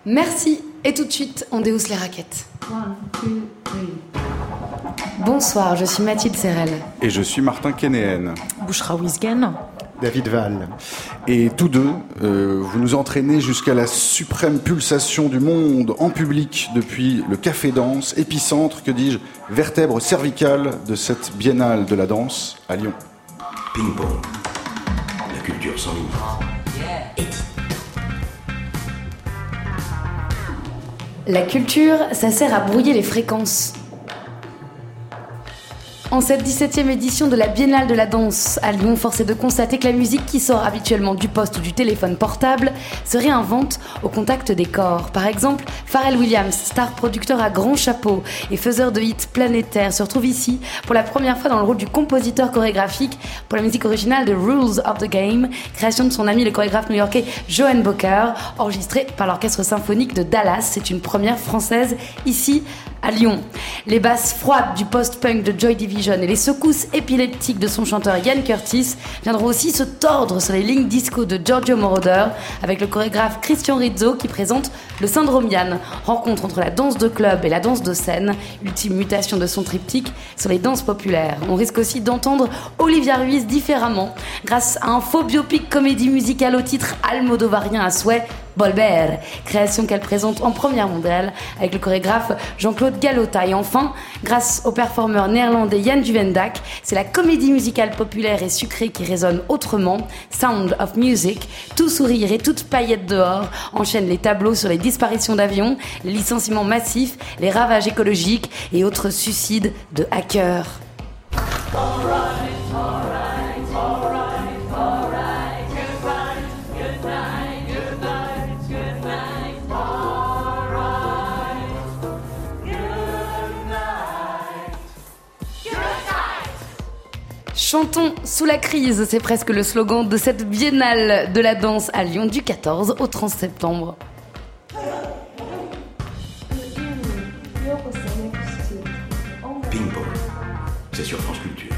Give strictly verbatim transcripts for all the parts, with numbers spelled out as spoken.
Merci. Et tout de suite, on déhousse les raquettes. One, two, three. Bonsoir, je suis Mathilde Serrel. Et je suis Martin Kénéen. Bouchra Wisgen. David Val. Et tous deux, euh, vous nous entraînez jusqu'à la suprême pulsation du monde en public depuis le Café Danse, épicentre, que dis-je, vertèbre cervicale de cette biennale de la danse à Lyon. Ping-pong, la culture sans limite. La culture, ça sert à brouiller les fréquences. En cette dix-septième édition de la Biennale de la danse à Lyon, force est de constater que la musique qui sort habituellement du poste ou du téléphone portable se réinvente au contact des corps. Par exemple, Pharrell Williams, star producteur à grand chapeau et faiseur de hits planétaires, se retrouve ici pour la première fois dans le rôle du compositeur chorégraphique pour la musique originale de Rules of the Game, création de son ami le chorégraphe new-yorkais Johan Boker, enregistrée par l'Orchestre Symphonique de Dallas. C'est une première française ici à Lyon. Les basses froides du post-punk de Joy Division et les secousses épileptiques de son chanteur Ian Curtis viendront aussi se tordre sur les lignes disco de Giorgio Moroder avec le chorégraphe Christian Rizzo qui présente le syndrome Yann, rencontre entre la danse de club et la danse de scène, ultime mutation de son triptyque sur les danses populaires. On risque aussi d'entendre Olivia Ruiz différemment grâce à un faux biopic comédie musicale au titre almodovarien à souhait, Bolbert, création qu'elle présente en première mondiale avec le chorégraphe Jean-Claude Galota. Et enfin, grâce au performeur néerlandais Jan Duvendak, c'est la comédie musicale populaire et sucrée qui résonne autrement. Sound of Music, tout sourire et toute paillette dehors, enchaîne les tableaux sur les disparitions d'avions, les licenciements massifs, les ravages écologiques et autres suicides de hackers. All right, all right, all right. Chantons sous la crise, c'est presque le slogan de cette biennale de la danse à Lyon du quatorze au trente septembre. Ping-pong, c'est sur France Culture.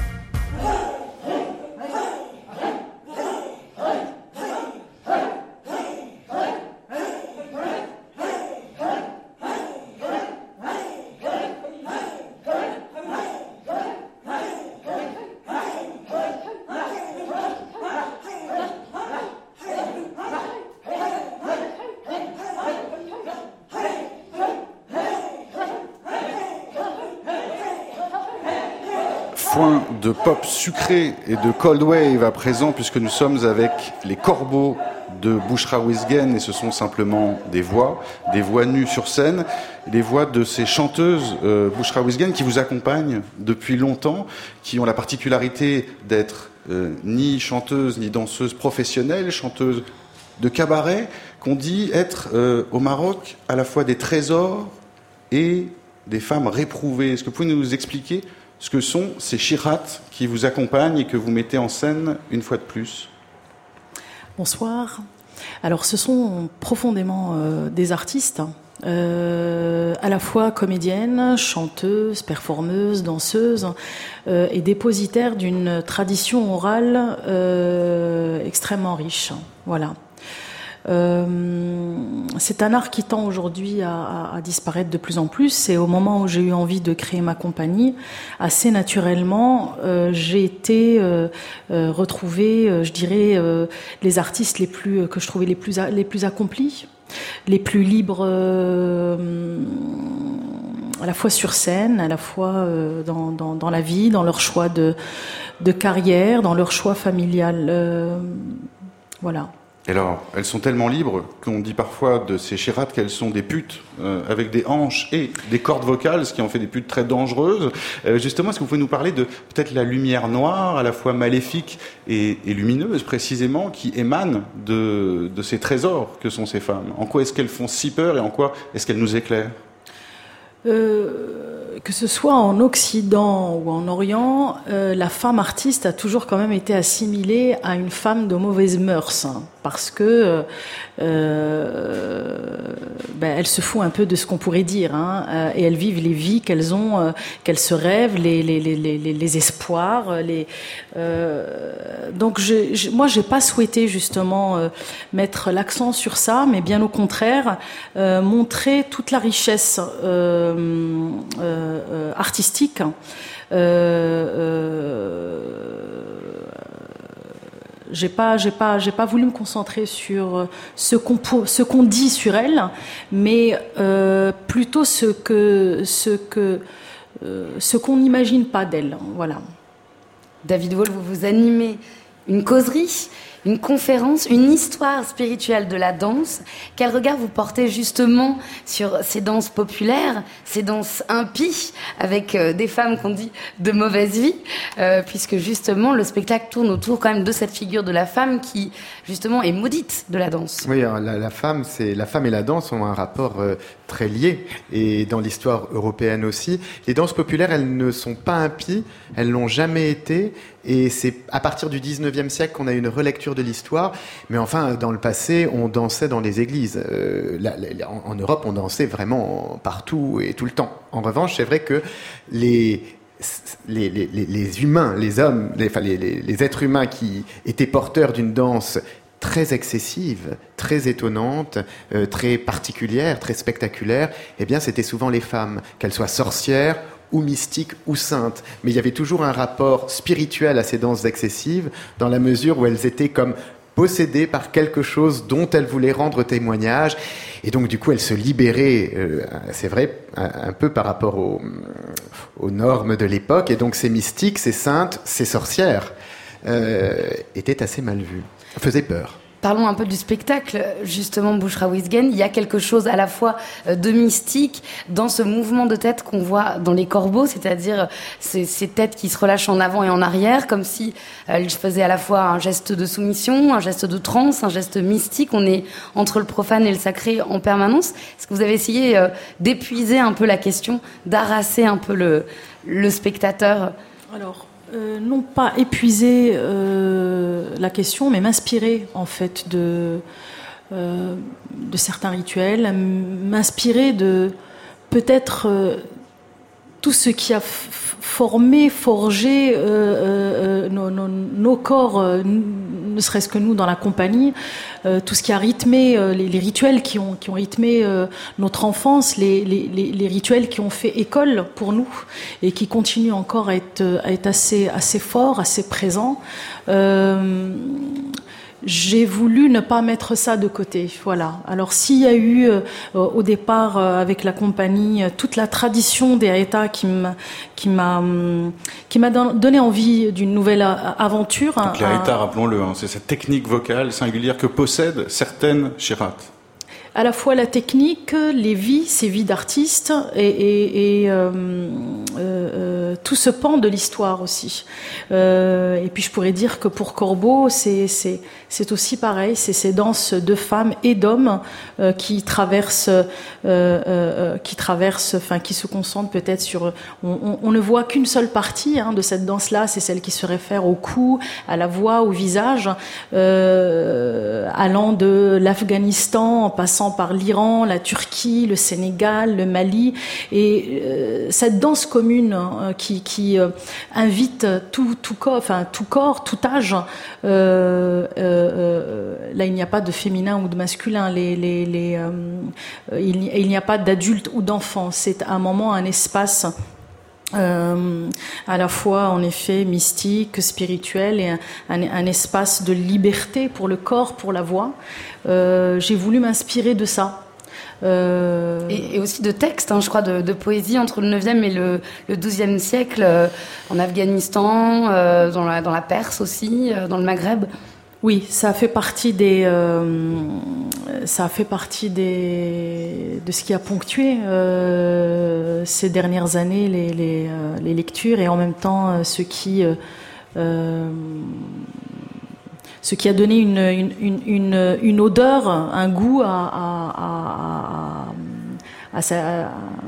Foin de pop sucré et de cold wave à présent, puisque nous sommes avec les corbeaux de Bouchra Wisgen, et ce sont simplement des voix, des voix nues sur scène, les voix de ces chanteuses euh, Bouchra Wisgen qui vous accompagnent depuis longtemps, qui ont la particularité d'être euh, ni chanteuses ni danseuses professionnelles, chanteuses de cabaret, qu'on dit être euh, au Maroc à la fois des trésors et des femmes réprouvées. Est-ce que vous pouvez nous expliquer ce que sont ces chirates qui vous accompagnent et que vous mettez en scène une fois de plus? Bonsoir. Alors, ce sont profondément euh, des artistes, euh, à la fois comédiennes, chanteuses, performeuses, danseuses, euh, et dépositaires d'une tradition orale euh, extrêmement riche. Voilà. Euh, c'est un art qui tend aujourd'hui à, à, à disparaître de plus en plus. Et au moment où j'ai eu envie de créer ma compagnie, assez naturellement, euh, j'ai été euh, euh, retrouver, euh, je dirais, euh, les artistes les plus que je trouvais les plus les plus accomplis, les plus libres, euh, à la fois sur scène, à la fois euh, dans, dans, dans la vie, dans leur choix de de carrière, dans leur choix familial. Euh, voilà. Alors, elles sont tellement libres qu'on dit parfois de ces chirates qu'elles sont des putes euh, avec des hanches et des cordes vocales, ce qui en fait des putes très dangereuses. Euh, justement, est-ce que vous pouvez nous parler de peut-être la lumière noire, à la fois maléfique et, et lumineuse précisément, qui émane de, de ces trésors que sont ces femmes? En quoi est-ce qu'elles font si peur et en quoi est-ce qu'elles nous éclairent? euh... que ce soit en Occident ou en Orient, euh, la femme artiste a toujours quand même été assimilée à une femme de mauvaises mœurs, hein, parce que euh, ben, elles se font un peu de ce qu'on pourrait dire, hein, euh, et elles vivent les vies qu'elles ont, euh, qu'elles se rêvent, les, les, les, les, les espoirs. Les, euh, donc, je, je, moi, j'ai pas souhaité justement euh, mettre l'accent sur ça, mais bien au contraire, euh, montrer toute la richesse euh, euh, euh, artistique. Euh, euh, j'ai pas, j'ai pas, j'ai pas voulu me concentrer sur ce qu'on, ce qu'on dit sur elle, mais euh, plutôt ce que, ce que, euh, ce qu'on n'imagine pas d'elle. Voilà. David Wohl, vous vous animez une causerie, une conférence, une histoire spirituelle de la danse. Quel regard vous portez justement sur ces danses populaires, ces danses impies, avec euh, des femmes qu'on dit de mauvaise vie, euh, puisque justement le spectacle tourne autour quand même de cette figure de la femme qui justement est maudite de la danse. Oui, la, la femme, c'est la femme et la danse ont un rapport euh, très lié, et dans l'histoire européenne aussi. Les danses populaires, elles ne sont pas impies, elles l'ont jamais été. Et c'est à partir du dix-neuvième siècle qu'on a une relecture de l'histoire. Mais enfin, dans le passé, on dansait dans les églises. Euh, là, là, en, en Europe, on dansait vraiment partout et tout le temps. En revanche, c'est vrai que les... Les, les, les humains, les hommes, les, enfin, les, les, les êtres humains qui étaient porteurs d'une danse très excessive, très étonnante, euh, très particulière, très spectaculaire, eh bien, c'était souvent les femmes, qu'elles soient sorcières ou mystiques ou saintes. Mais il y avait toujours un rapport spirituel à ces danses excessives, dans la mesure où elles étaient comme possédées par quelque chose dont elles voulaient rendre témoignage. Et donc, du coup, elles se libéraient, euh, c'est vrai, un, un peu par rapport aux, aux normes de l'époque. Et donc, ces mystiques, ces saintes, ces sorcières euh, étaient assez mal vues, faisaient peur. Parlons un peu du spectacle, justement, Bouchra Wisgen. Il y a quelque chose à la fois de mystique dans ce mouvement de tête qu'on voit dans les corbeaux, c'est-à-dire ces, ces têtes qui se relâchent en avant et en arrière, comme si elles faisaient à la fois un geste de soumission, un geste de transe, un geste mystique. On est entre le profane et le sacré en permanence. Est-ce que vous avez essayé d'épuiser un peu la question, d'arraser un peu le, le spectateur ? Alors... Euh, non pas épuiser euh, la question, mais m'inspirer en fait de, euh, de certains rituels, m'inspirer de peut-être euh, tout ce qui a f- formé, forgé euh, euh, nos, nos, nos corps, euh, ne serait-ce que nous dans la compagnie, euh, tout ce qui a rythmé euh, les, les rituels qui ont, qui ont rythmé euh, notre enfance, les, les, les rituels qui ont fait école pour nous et qui continuent encore à être, à être assez, assez forts, assez présents. Euh, J'ai voulu ne pas mettre ça de côté, voilà. Alors s'il y a eu euh, au départ euh, avec la compagnie euh, toute la tradition des Aeta qui m'a qui m'a qui m'a donné envie d'une nouvelle aventure. Donc les Aeta, rappelons-le, hein, c'est cette technique vocale singulière que possèdent certaines Chirates. À la fois la technique, les vies, ces vies d'artistes et, et, et euh, euh, tout ce pan de l'histoire aussi. Euh, et puis je pourrais dire que pour Corbeau, c'est, c'est, c'est aussi pareil, c'est ces danses de femmes et d'hommes euh, qui traversent, euh, euh, qui traversent, enfin qui se concentrent peut-être sur. On, on, on ne voit qu'une seule partie hein, de cette danse-là, c'est celle qui se réfère au cou, à la voix, au visage, euh, allant de l'Afghanistan en passant par l'Iran, la Turquie, le Sénégal, le Mali, et euh, cette danse commune euh, qui, qui euh, invite tout, tout corps, enfin tout corps, tout âge. Euh, euh, là, il n'y a pas de féminin ou de masculin. Les, les, les, euh, il, il n'y a pas d'adulte ou d'enfant. C'est un moment, un espace. Euh, à la fois en effet mystique, spirituel et un, un, un espace de liberté pour le corps, pour la voix. Euh, j'ai voulu m'inspirer de ça. Euh... Et, et aussi de textes, hein, je crois, de, de poésie entre le neuvième et le, le douzième siècle, euh, en Afghanistan, euh, dans, la, dans la Perse aussi, euh, dans le Maghreb. Oui, ça a fait partie des, euh, ça a fait partie des, de ce qui a ponctué euh, ces dernières années les, les, euh, les lectures et en même temps euh, ce qui, euh, euh, ce qui a donné une, une, une, une odeur, un goût à, à, à, à, à, sa,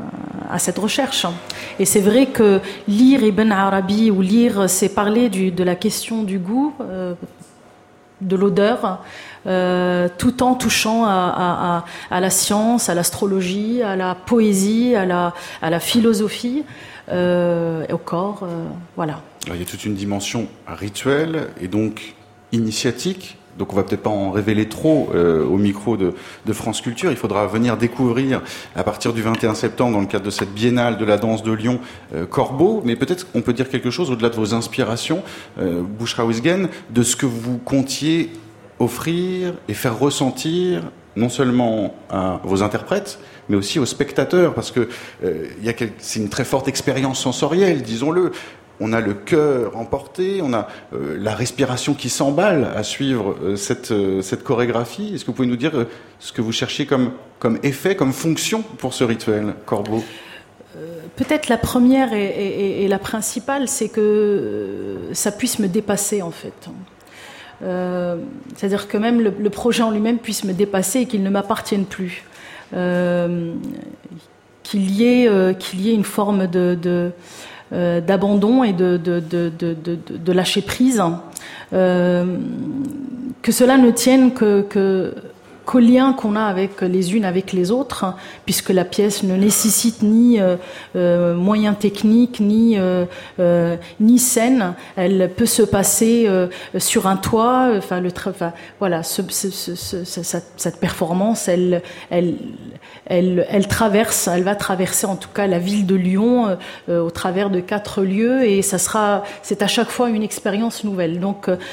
à cette recherche. Et c'est vrai que lire Ibn Arabi ou lire, c'est parler du, de la question du goût, euh, de l'odeur, euh, tout en touchant à, à, à, à la science, à l'astrologie, à la poésie, à la, à la philosophie, euh, et au corps, euh, voilà. Alors, il y a toute une dimension rituelle et donc initiatique. Donc on va peut-être pas en révéler trop euh, au micro de, de France Culture. Il faudra venir découvrir à partir du vingt et un septembre, dans le cadre de cette biennale de la danse de Lyon, euh, Corbeau. Mais peut-être qu'on peut dire quelque chose au-delà de vos inspirations, euh, Bouchra Ouzguene, de ce que vous comptiez offrir et faire ressentir non seulement à vos interprètes, mais aussi aux spectateurs, parce que euh, il y a quel... c'est une très forte expérience sensorielle, disons-le. On a le cœur emporté, on a euh, la respiration qui s'emballe à suivre euh, cette, euh, cette chorégraphie. Est-ce que vous pouvez nous dire euh, ce que vous cherchez comme, comme effet, comme fonction pour ce rituel, Corbeau ? euh, Peut-être la première et, et, et la principale, c'est que euh, ça puisse me dépasser, en fait. Euh, c'est-à-dire que même le, le projet en lui-même puisse me dépasser et qu'il ne m'appartienne plus. Euh, qu'il y ait, euh, qu'il y ait une forme de... de Euh, d'abandon et de, de, de, de, de, de lâcher prise, euh, que cela ne tienne que, que, qu'au lien qu'on a avec les unes avec les autres, puisque la pièce ne nécessite ni euh, euh, moyens techniques, ni, euh, euh, ni scène. Elle peut se passer euh, sur un toit. Enfin, le tra- enfin, voilà, ce, ce, ce, ce, cette, cette performance, elle, elle, elle, elle traverse, elle va traverser en tout cas la ville de Lyon euh, au travers de quatre lieux, et ça sera, c'est à chaque fois une expérience nouvelle. Donc, euh,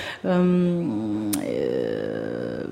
euh,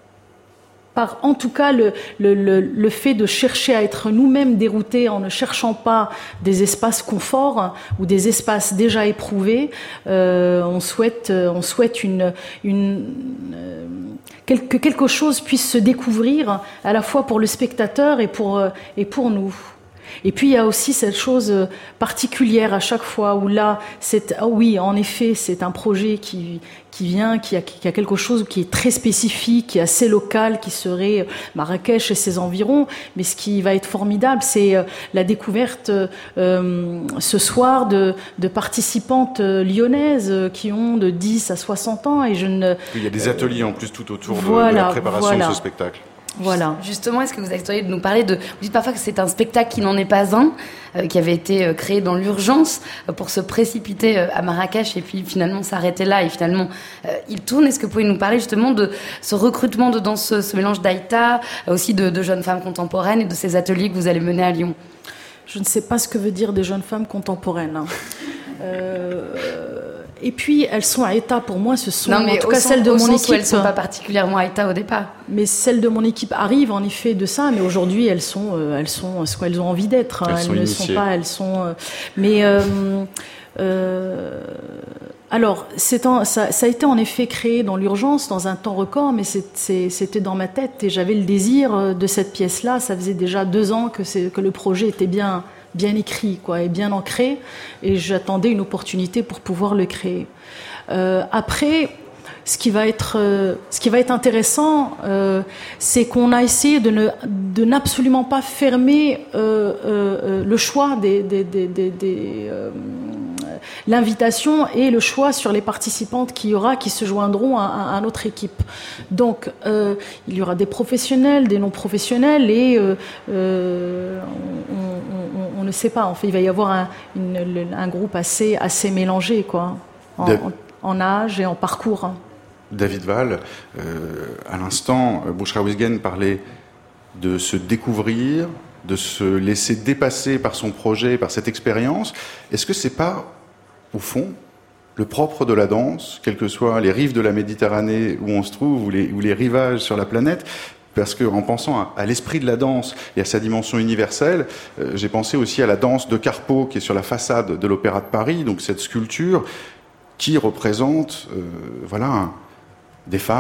par en tout cas le, le, le, le fait de chercher à être nous-mêmes déroutés en ne cherchant pas des espaces confort ou des espaces déjà éprouvés, euh, on souhaite, on souhaite une, une, euh, que quelque chose puisse se découvrir à la fois pour le spectateur et pour, et pour nous. Et puis il y a aussi cette chose particulière à chaque fois où là, c'est, oh oui, en effet, c'est un projet qui, qui vient, qui a, qui a quelque chose qui est très spécifique, qui est assez local, qui serait Marrakech et ses environs. Mais ce qui va être formidable, c'est la découverte euh, ce soir de, de participantes lyonnaises qui ont de dix à soixante ans. Et je ne, il y a des ateliers en plus tout autour voilà, de la préparation voilà. de ce spectacle. Voilà. Justement, est-ce que vous accepteriez de nous parler de... Vous dites parfois que c'est un spectacle qui n'en est pas un, euh, qui avait été euh, créé dans l'urgence euh, pour se précipiter euh, à Marrakech et puis finalement s'arrêter là et finalement euh, il tourne. Est-ce que vous pouvez nous parler justement de ce recrutement de danseuses, ce mélange d'Aïta, euh, aussi de, de jeunes femmes contemporaines et de ces ateliers que vous allez mener à Lyon? Je ne sais pas ce que veut dire des jeunes femmes contemporaines. Hein. Euh... Et puis, elles sont à état, pour moi, ce sont non, mais en tout cas sens, celles de mon équipe. Elles ne sont pas particulièrement à état au départ. Mais celles de mon équipe arrivent en effet de ça, mais aujourd'hui, elles sont, euh, elles sont ce qu'elles ont envie d'être. Hein. Elles, elles ne initiées. sont pas, elles sont. Euh, mais euh, euh, alors, c'est en, ça, ça a été en effet créé dans l'urgence, dans un temps record, mais c'est, c'est, c'était dans ma tête et j'avais le désir de cette pièce-là. Ça faisait déjà deux ans que, c'est, que le projet était bien. bien écrit, quoi, et bien ancré, et j'attendais une opportunité pour pouvoir le créer. Euh, après, ce qui va être, euh, ce qui va être intéressant, euh, c'est qu'on a essayé de ne, de n'absolument pas fermer euh, euh, le choix des, des, des, des, des euh, l'invitation et le choix sur les participantes qu'il y aura, qui se joindront à, à, à notre équipe. Donc, euh, il y aura des professionnels, des non-professionnels, et euh, euh, on, on, on, on ne sait pas. En fait, il va y avoir un, une, un groupe assez, assez mélangé, quoi, en, en, en âge et en parcours. David Val, euh, à l'instant, Bouchra Ouzguene parlait de se découvrir, de se laisser dépasser par son projet, par cette expérience. Est-ce que c'est pas, au fond, le propre de la danse, quelles que soient les rives de la Méditerranée où on se trouve, ou les, ou les rivages sur la planète? Parce qu'en pensant à, à l'esprit de la danse et à sa dimension universelle, euh, j'ai pensé aussi à la danse de Carpeau qui est sur la façade de l'Opéra de Paris, donc cette sculpture qui représente, euh, voilà, un, des femmes,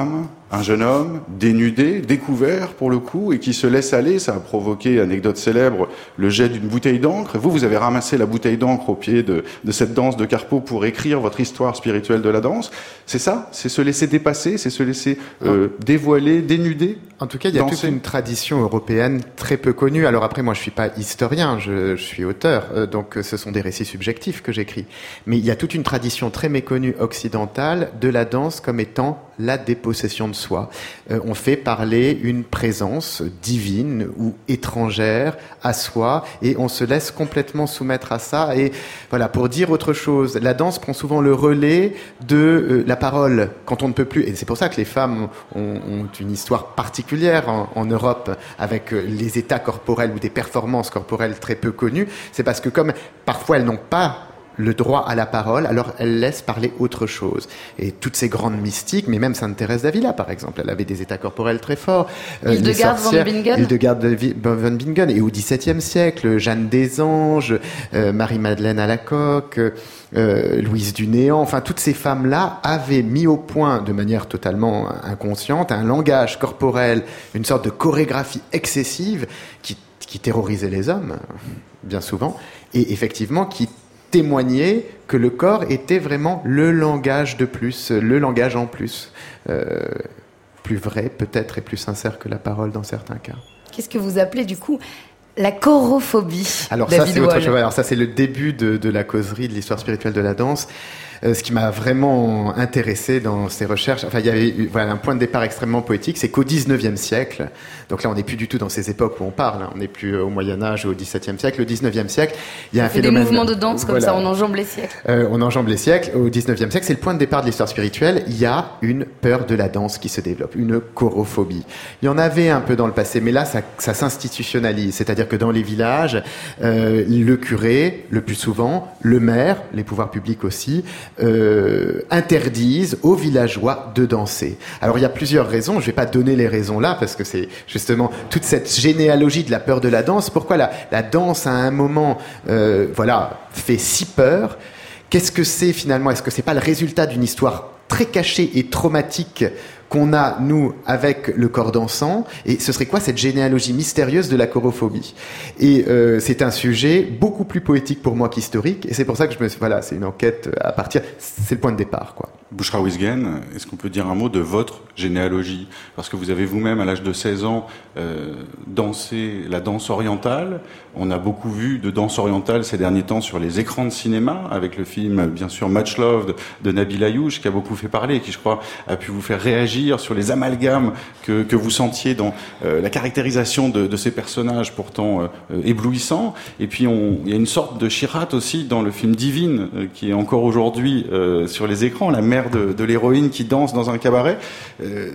un jeune homme dénudé, découvert pour le coup, et qui se laisse aller. Ça a provoqué, anecdote célèbre, le jet d'une bouteille d'encre. Vous, vous avez ramassé la bouteille d'encre au pied de, de cette danse de Carpeaux pour écrire votre histoire spirituelle de la danse. C'est ça? C'est se laisser dépasser? C'est se laisser euh, dévoiler, dénuder? En tout cas, il y a danser. toute une tradition européenne très peu connue. Alors après, moi, je suis pas historien, je, je suis auteur, euh, donc ce sont des récits subjectifs que j'écris. Mais il y a toute une tradition très méconnue occidentale de la danse comme étant la dépossession de soi. Euh, on fait parler une présence divine ou étrangère à soi et on se laisse complètement soumettre à ça. Et voilà, pour dire autre chose, la danse prend souvent le relais de euh, la parole quand on ne peut plus. Et c'est pour ça que les femmes ont, ont une histoire particulière en, en Europe avec euh, les états corporels ou des performances corporelles très peu connues. C'est parce que comme parfois elles n'ont pas le droit à la parole, alors elle laisse parler autre chose. Et toutes ces grandes mystiques, mais même Sainte Thérèse d'Avila, par exemple, elle avait des états corporels très forts. Euh, Hildegard von Bingen. Hildegard von Bingen. Et au XVIIe siècle, Jeanne des Anges, euh, Marie-Madeleine Alacoque, euh, Louise du Néant, enfin, toutes ces femmes-là avaient mis au point, de manière totalement inconsciente, un langage corporel, une sorte de chorégraphie excessive qui, qui terrorisait les hommes, bien souvent, et effectivement qui témoigner que le corps était vraiment le langage de plus, le langage en plus, euh, plus vrai peut-être et plus sincère que la parole dans certains cas. Qu'est-ce que vous appelez du coup la chorophobie? Alors David ça c'est autre Wall. chose. Alors ça c'est le début de, de la causerie de l'histoire spirituelle de la danse. Euh, ce qui m'a vraiment intéressé dans ces recherches, enfin il y avait eu, voilà, un point de départ extrêmement poétique, c'est qu'au dix-neuvième siècle, donc là on n'est plus du tout dans ces époques où on parle, hein, on n'est plus au Moyen-Âge ou au dix-septième siècle, au dix-neuvième siècle, il y a on un fait phénomène... des mouvements de danse comme voilà. ça, on enjambe les siècles. Euh, on enjambe les siècles. Au dix-neuvième siècle, c'est le point de départ de l'histoire spirituelle. Il y a une peur de la danse qui se développe, une chorophobie. Il y en avait un peu dans le passé, mais là, ça, ça s'institutionnalise. C'est-à-dire que dans les villages, euh, le curé, le plus souvent, le maire, les pouvoirs publics aussi, euh, interdisent aux villageois de danser. Alors, il y a plusieurs raisons. Je ne vais pas donner les raisons là, parce que c'est justement toute cette généalogie de la peur de la danse. Pourquoi la, la danse, à un moment, euh, voilà, fait si peur? Qu'est-ce que c'est finalement? Est-ce que c'est pas le résultat d'une histoire très cachée et traumatique qu'on a, nous, avec le corps dansant? Et ce serait quoi cette généalogie mystérieuse de la chorophobie? Et euh, c'est un sujet beaucoup plus poétique pour moi qu'historique, et c'est pour ça que je me suis... Voilà, c'est une enquête à partir... C'est le point de départ, quoi. Bouchra Wisgen, est-ce qu'on peut dire un mot de votre généalogie? Parce que vous avez vous-même, à l'âge de seize ans, euh, dansé la danse orientale. On a beaucoup vu de danse orientale ces derniers temps sur les écrans de cinéma, avec le film, bien sûr, Much Love de, de Nabil Ayouch, qui a beaucoup fait parler, et qui, je crois, a pu vous faire réagir sur les amalgames que, que vous sentiez dans euh, la caractérisation de, de ces personnages pourtant euh, éblouissants. Et puis, on, il y a une sorte de Chirat aussi dans le film Divine, euh, qui est encore aujourd'hui euh, sur les écrans, la mère de, de l'héroïne qui danse dans un cabaret. Euh,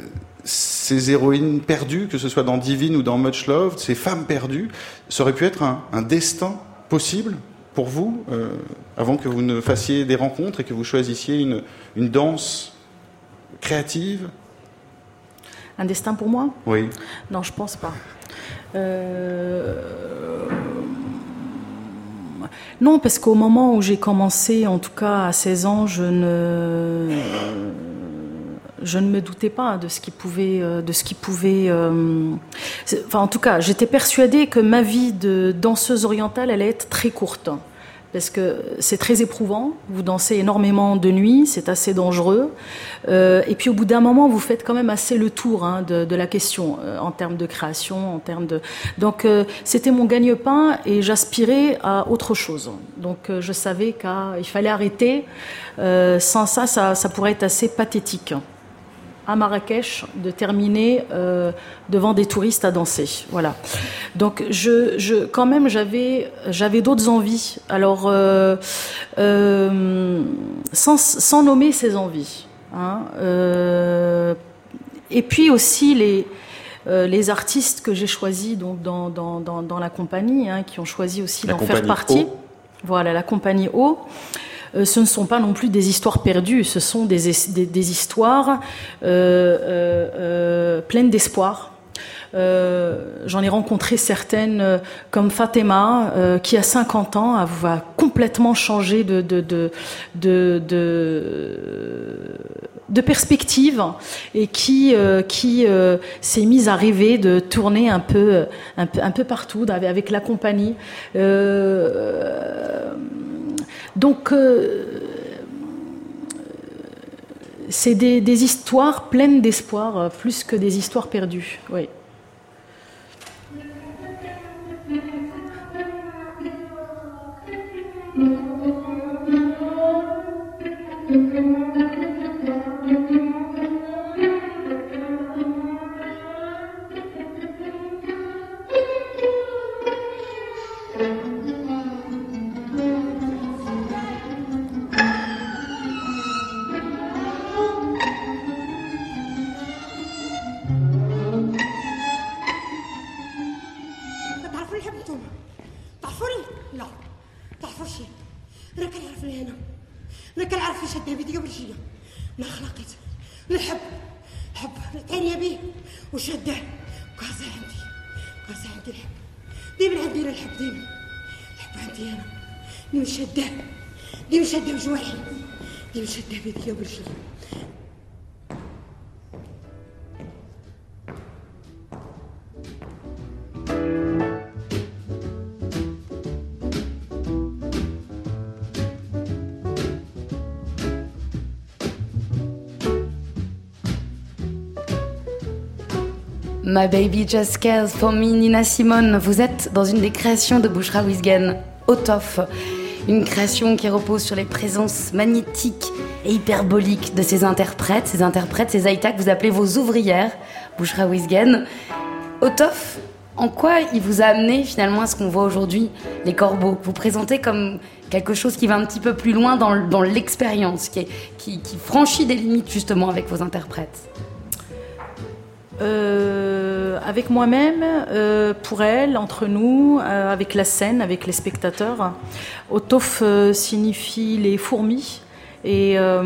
ces héroïnes perdues, que ce soit dans Divine ou dans Much Love, ces femmes perdues, ça aurait pu être un, un destin possible pour vous, euh, avant que vous ne fassiez des rencontres et que vous choisissiez une, une danse créative? Un destin pour moi? Oui. Non, je pense pas. Euh... Non, parce qu'au moment où j'ai commencé, en tout cas à seize ans, je ne, je ne me doutais pas de ce qui pouvait, de ce qui pouvait. Euh... Enfin, en tout cas, j'étais persuadée que ma vie de danseuse orientale allait être très courte. Parce que c'est très éprouvant, vous dansez énormément de nuit, c'est assez dangereux. Euh, et puis au bout d'un moment, vous faites quand même assez le tour hein, de, de la question, euh, en termes de création, en termes de... Donc euh, c'était mon gagne-pain et j'aspirais à autre chose. Donc euh, je savais qu'il fallait arrêter. Euh, sans ça, ça, ça pourrait être assez pathétique. À Marrakech, de terminer euh, devant des touristes à danser. Voilà. Donc, je, je, quand même, j'avais, j'avais d'autres envies. Alors, euh, euh, sans, sans nommer ces envies. Hein, euh, et puis aussi les, euh, les artistes que j'ai choisis donc dans, dans, dans, dans la compagnie, hein, qui ont choisi aussi la d'en faire partie. O. Voilà, la compagnie O. Euh, ce ne sont pas non plus des histoires perdues, ce sont des, des, des histoires euh, euh, euh, pleines d'espoir. Euh, j'en ai rencontré certaines euh, comme Fatima euh, qui à cinquante ans a, va complètement changer de, de, de, de, de de perspective et qui euh, qui euh, s'est mise à rêver de tourner un peu un peu un peu partout avec, avec la compagnie. Euh, donc euh, c'est des, des histoires pleines d'espoir, plus que des histoires perdues. Oui. My Baby Just Cares for Me, Nina Simone. Vous êtes dans une des créations de Bouchra Wisgen, Otof. Une création qui repose sur les présences magnétiques et hyperboliques de ces interprètes, ces interprètes, ces aïtas que vous appelez vos ouvrières, Bouchra Wisgen. Otof, en quoi il vous a amené finalement à ce qu'on voit aujourd'hui, les corbeaux? Vous présentez comme quelque chose qui va un petit peu plus loin dans, dans l'expérience, qui, est, qui, qui franchit des limites justement avec vos interprètes. Euh, avec moi-même, euh, pour elle, entre nous, euh, avec la scène, avec les spectateurs. Otof euh, signifie les fourmis et euh,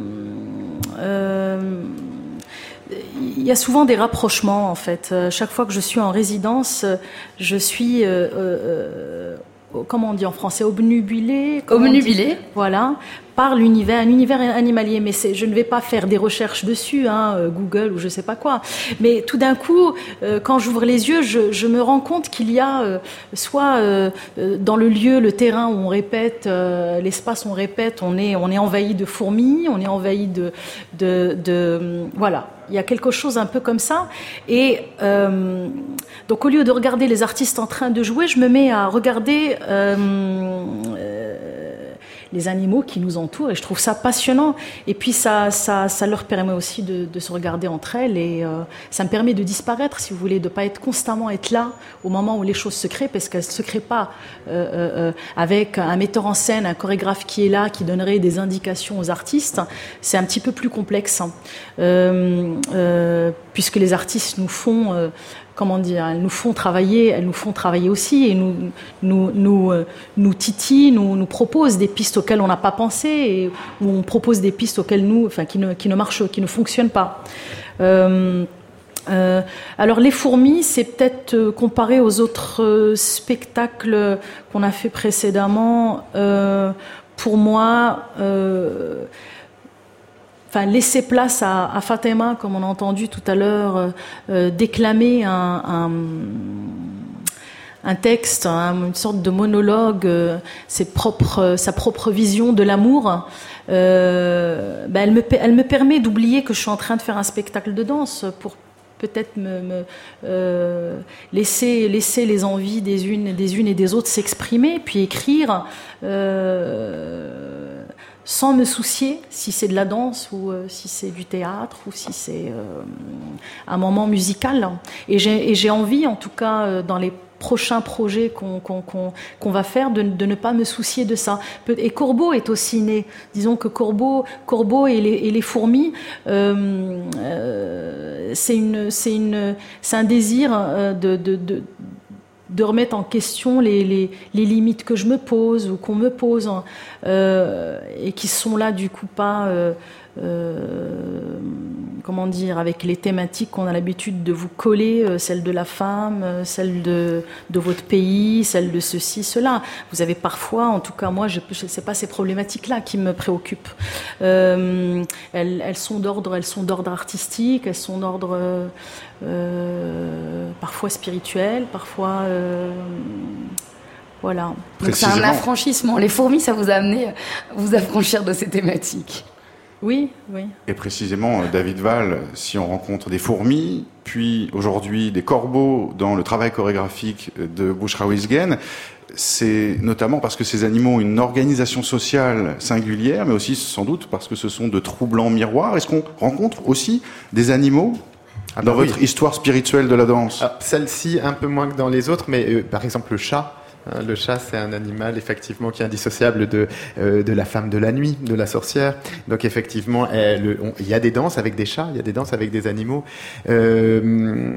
euh, il y a souvent des rapprochements en fait. Chaque fois que je suis en résidence, je suis euh, euh, comment on dit en français, obnubilée. Obnubilée. Voilà. Par l'univers, un univers animalier, mais c'est, je ne vais pas faire des recherches dessus, hein, Google ou je sais pas quoi. Mais tout d'un coup, euh, quand j'ouvre les yeux, je, je me rends compte qu'il y a euh, soit euh, dans le lieu, le terrain où on répète, euh, l'espace où on répète, on est, on est envahi de fourmis, on est envahi de, de, de voilà. Il y a quelque chose un peu comme ça. Et euh, donc, au lieu de regarder les artistes en train de jouer, je me mets à regarder euh, euh, les animaux qui nous entourent et je trouve ça passionnant. Et puis ça, ça, ça leur permet aussi de, de se regarder entre elles et euh, ça me permet de disparaître, si vous voulez, de pas être constamment être là au moment où les choses se créent, parce qu'elles se créent pas euh, euh, avec un metteur en scène, un chorégraphe qui est là, qui donnerait des indications aux artistes. C'est un petit peu plus complexe, euh, euh, puisque les artistes nous font euh, comment dire, elles nous font travailler, elles nous font travailler aussi et nous, nous, nous, nous titillent, nous, nous proposent des pistes auxquelles on n'a pas pensé et où on propose des pistes auxquelles nous, enfin, qui ne, qui ne marchent, qui ne fonctionnent pas. Euh, euh, alors les fourmis, c'est peut-être euh, comparé aux autres euh, spectacles qu'on a fait précédemment. Euh, pour moi, euh, Enfin, laisser place à, à Fatima, comme on a entendu tout à l'heure, euh, déclamer un, un, un texte, un, une sorte de monologue, euh, ses propres, sa propre vision de l'amour, euh, ben elle, me, elle me permet d'oublier que je suis en train de faire un spectacle de danse pour peut-être me, me euh, laisser, laisser les envies des unes, des unes et des autres s'exprimer, puis écrire euh, sans me soucier si c'est de la danse ou euh, si c'est du théâtre ou si c'est euh, un moment musical. Et j'ai, et j'ai envie, en tout cas, euh, dans les prochains projets qu'on, qu'on, qu'on, qu'on va faire, de, de ne pas me soucier de ça. Et Corbeau est aussi né. Disons que Corbeau, Corbeau et, les, et les fourmis, euh, euh, c'est, une, c'est, une, c'est un désir de... de, de de remettre en question les, les, les limites que je me pose ou qu'on me pose euh, et qui sont là du coup pas euh, euh, comment dire, avec les thématiques qu'on a l'habitude de vous coller, euh, celle de la femme, euh, celle de, de votre pays, celle de ceci, cela. Vous avez parfois, en tout cas moi, je ne sais pas ces problématiques-là qui me préoccupent. Euh, elles, elles sont d'ordre, elles sont d'ordre artistique, elles sont d'ordre euh, euh, parfois spirituel, parfois... Euh, Voilà. Donc c'est un affranchissement. Les fourmis, ça vous a amené à vous affranchir de ces thématiques. Oui, oui. Et précisément, David Val, si on rencontre des fourmis, puis aujourd'hui des corbeaux dans le travail chorégraphique de Bouchra Wisgen, c'est notamment parce que ces animaux ont une organisation sociale singulière, mais aussi sans doute parce que ce sont de troublants miroirs. Est-ce qu'on rencontre aussi des animaux ah dans bah votre oui. histoire spirituelle de la danse? ah, Celle-ci, un peu moins que dans les autres, mais euh, par exemple le chat. Le chat, c'est un animal effectivement qui est indissociable de euh, de la femme de la nuit, de la sorcière. Donc effectivement, il y a des danses avec des chats, il y a des danses avec des animaux. Euh,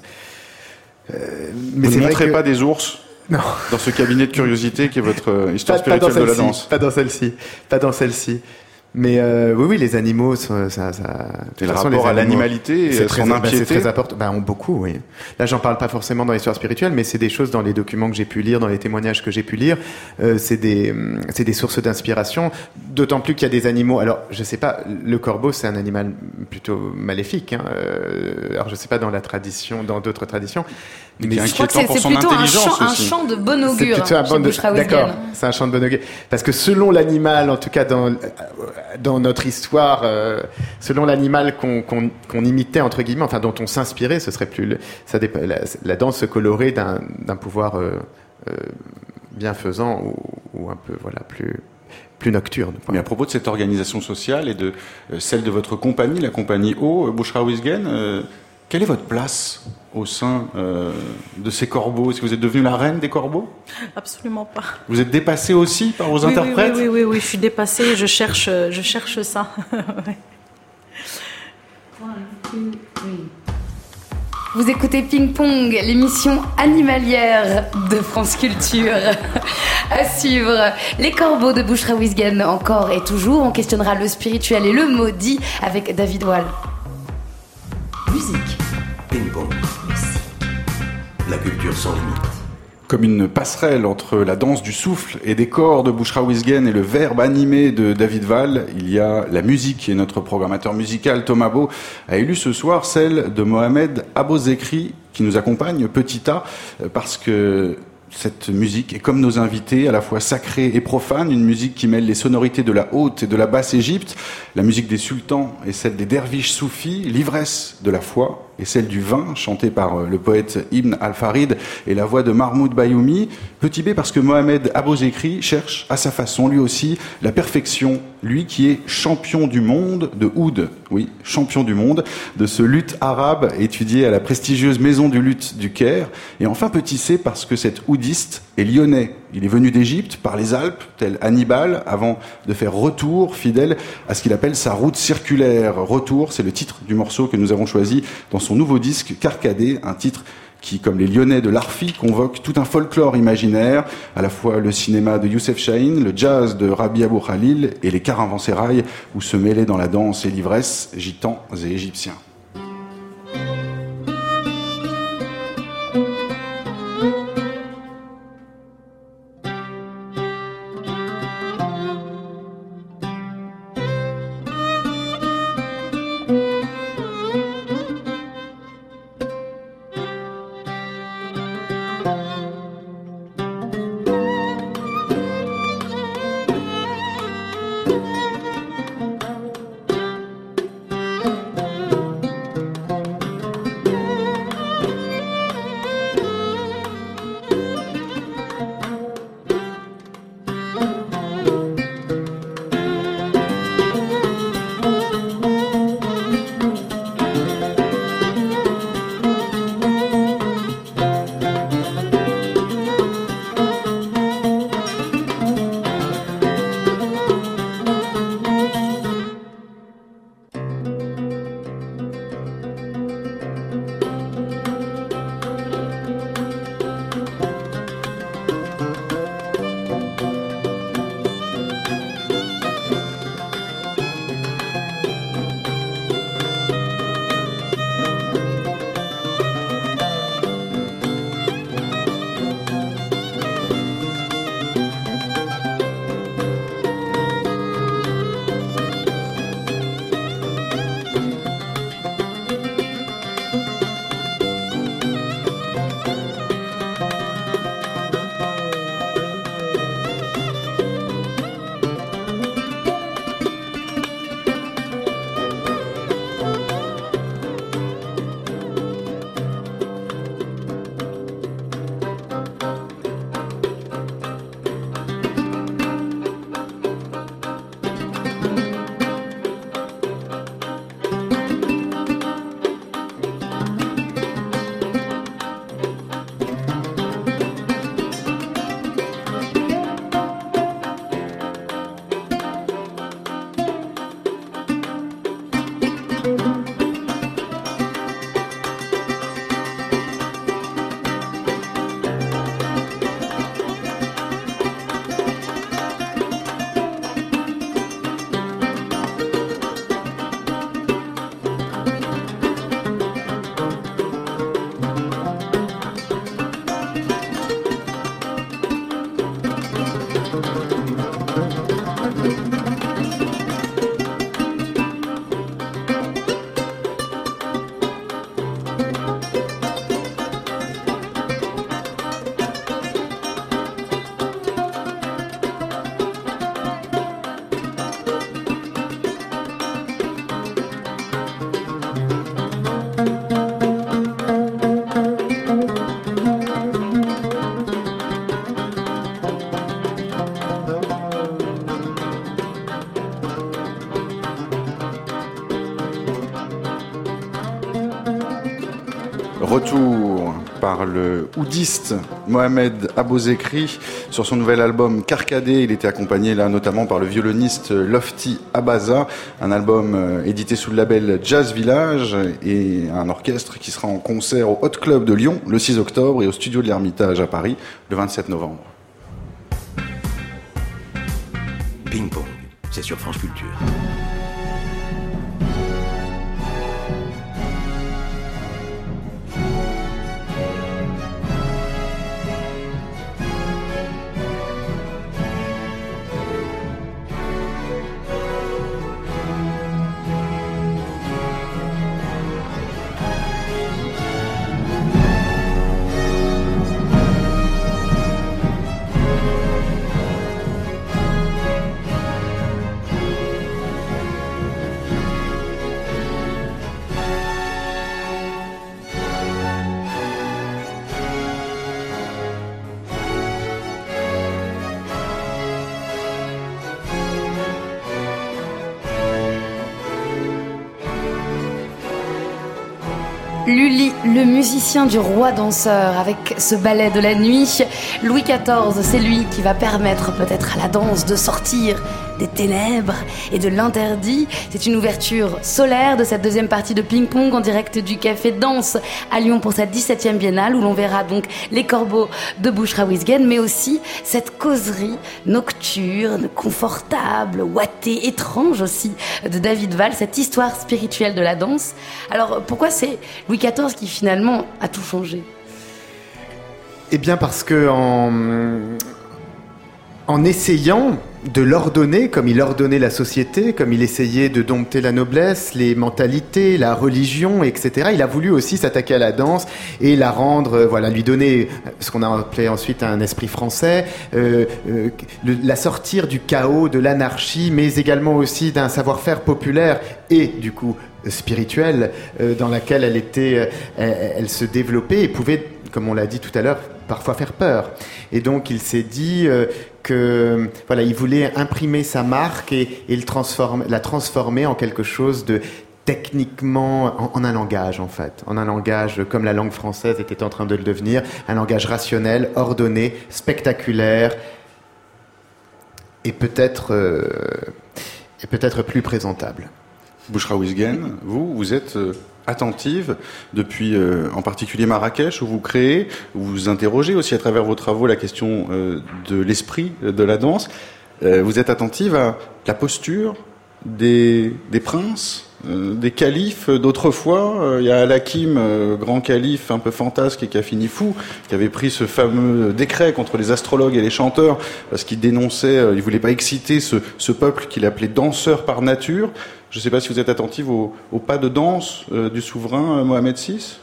euh, mais vous ne montrez que... pas des ours non. dans ce cabinet de curiosité qui est votre euh, histoire pas, spirituelle pas de la danse. Pas dans celle-ci, pas dans celle-ci. Mais euh, oui, oui, les animaux, ça, ça, ça et le rapport à l'animalité, c'est très, son impiété. Bah, c'est très important. Bah, on beaucoup, oui. Là, j'en parle pas forcément dans l'histoire spirituelle, mais c'est des choses dans les documents que j'ai pu lire, dans les témoignages que j'ai pu lire. Euh, c'est des, c'est des sources d'inspiration. D'autant plus qu'il y a des animaux. Alors, je sais pas, le corbeau, c'est un animal plutôt maléfique. Hein. Euh, alors, je sais pas dans la tradition, dans d'autres traditions. Mais je crois que c'est, c'est plutôt un chant, un chant de bon augure. C'est un bon de... D'accord, c'est un chant de bon augure. Parce que selon l'animal, en tout cas dans dans notre histoire, euh, selon l'animal qu'on, qu'on, qu'on imitait entre guillemets, enfin dont on s'inspirait, ce serait plus le, ça dépend, la, la danse se colorait d'un, d'un pouvoir euh, euh, bienfaisant ou, ou un peu voilà plus plus nocturne. Mais à propos de cette organisation sociale et de euh, celle de votre compagnie, la compagnie O, Bouchra Wisgen, euh, quelle est votre place au sein euh, de ces corbeaux? Est-ce que vous êtes devenue la reine des corbeaux? Absolument pas. Vous êtes dépassée aussi par vos oui, interprètes? oui, oui, oui, oui, je suis dépassée, je cherche, je cherche ça. ouais. Vous écoutez Ping Pong, l'émission animalière de France Culture. À suivre, les corbeaux de Bouchra Wisgen, encore et toujours. On questionnera le spirituel et le maudit avec David Wall. Musique. Ping-pong. La culture sans limite. Comme une passerelle entre la danse du souffle et des corps de Bouchra Wisgen et le verbe animé de David Val, il y a la musique. Et notre programmateur musical Thomas Beau a élu ce soir celle de Mohamed Abozekri, qui nous accompagne, petit A, parce que cette musique est comme nos invités, à la fois sacrée et profane, une musique qui mêle les sonorités de la haute et de la basse Égypte, la musique des sultans et celle des derviches soufis, l'ivresse de la foi et celle du vin, chantée par le poète Ibn al-Farid et la voix de Mahmoud Bayoumi. Petit B parce que Mohamed Abozekri cherche à sa façon, lui aussi, la perfection, lui qui est champion du monde de oud, oui, champion du monde, de ce luth arabe étudié à la prestigieuse maison du luth du Caire. Et enfin petit C parce que cet oudiste est lyonnais. Il est venu d'Égypte par les Alpes, tel Hannibal, avant de faire retour, fidèle à ce qu'il appelle sa route circulaire. Retour, c'est le titre du morceau que nous avons choisi dans son nouveau disque Carcadé, un titre qui, comme les Lyonnais de l'Arfi, convoque tout un folklore imaginaire, à la fois le cinéma de Youssef Chahine, le jazz de Rabbi Abou Khalil et les caravansérails où se mêlaient dans la danse et l'ivresse gitans et égyptiens. Retour par le oudiste Mohamed Abozekri sur son nouvel album Karkadé. Il était accompagné là notamment par le violoniste Lofty Abaza, un album édité sous le label Jazz Village et un orchestre qui sera en concert au Hot Club de Lyon le six octobre et au Studio de l'Ermitage à Paris le vingt-sept novembre. Ping Pong, c'est sur France Culture. Lully, le musicien du roi danseur, avec ce ballet de la nuit. Louis quatorze, c'est lui qui va permettre peut-être à la danse de sortir des ténèbres et de l'interdit. C'est une ouverture solaire de cette deuxième partie de Ping Pong en direct du Café Danse à Lyon pour sa dix-septième biennale, où l'on verra donc les corbeaux de Boucherat-Huisguen, mais aussi cette causerie nocturne, confortable, ouatée, étrange aussi, de David Val, cette histoire spirituelle de la danse. Alors pourquoi c'est Louis quatorze qui finalement a tout changé? Eh bien parce que en, en essayant de l'ordonner, comme il ordonnait la société, comme il essayait de dompter la noblesse, les mentalités, la religion, et cetera, il a voulu aussi s'attaquer à la danse et la rendre, euh, voilà, lui donner ce qu'on a appelé ensuite un esprit français, euh, euh, le, la sortir du chaos, de l'anarchie, mais également aussi d'un savoir-faire populaire et du coup spirituel euh, dans laquelle elle était, euh, elle, elle se développait et pouvait, comme on l'a dit tout à l'heure, parfois faire peur. Et donc il s'est dit euh, que voilà, il voulait imprimer sa marque et, et le transformer, la transformer en quelque chose de techniquement, en, en un langage en fait, en un langage comme la langue française était en train de le devenir, un langage rationnel, ordonné, spectaculaire et peut-être euh, et peut-être plus présentable. Boucherat-Huisguen, vous, vous êtes euh, attentive depuis euh, en particulier Marrakech où vous créez, où vous interrogez aussi à travers vos travaux la question euh, de l'esprit de la danse. Euh, vous êtes attentive à la posture des, des princes, euh, des califes d'autrefois. Euh, il y a Al-Hakim, euh, grand calife un peu fantasque et qui a fini fou, qui avait pris ce fameux décret contre les astrologues et les chanteurs parce qu'il dénonçait, euh, il voulait pas exciter ce, ce peuple qu'il appelait danseur par nature. Je ne sais pas si vous êtes attentive au, au pas de danse euh, du souverain euh, Mohamed six.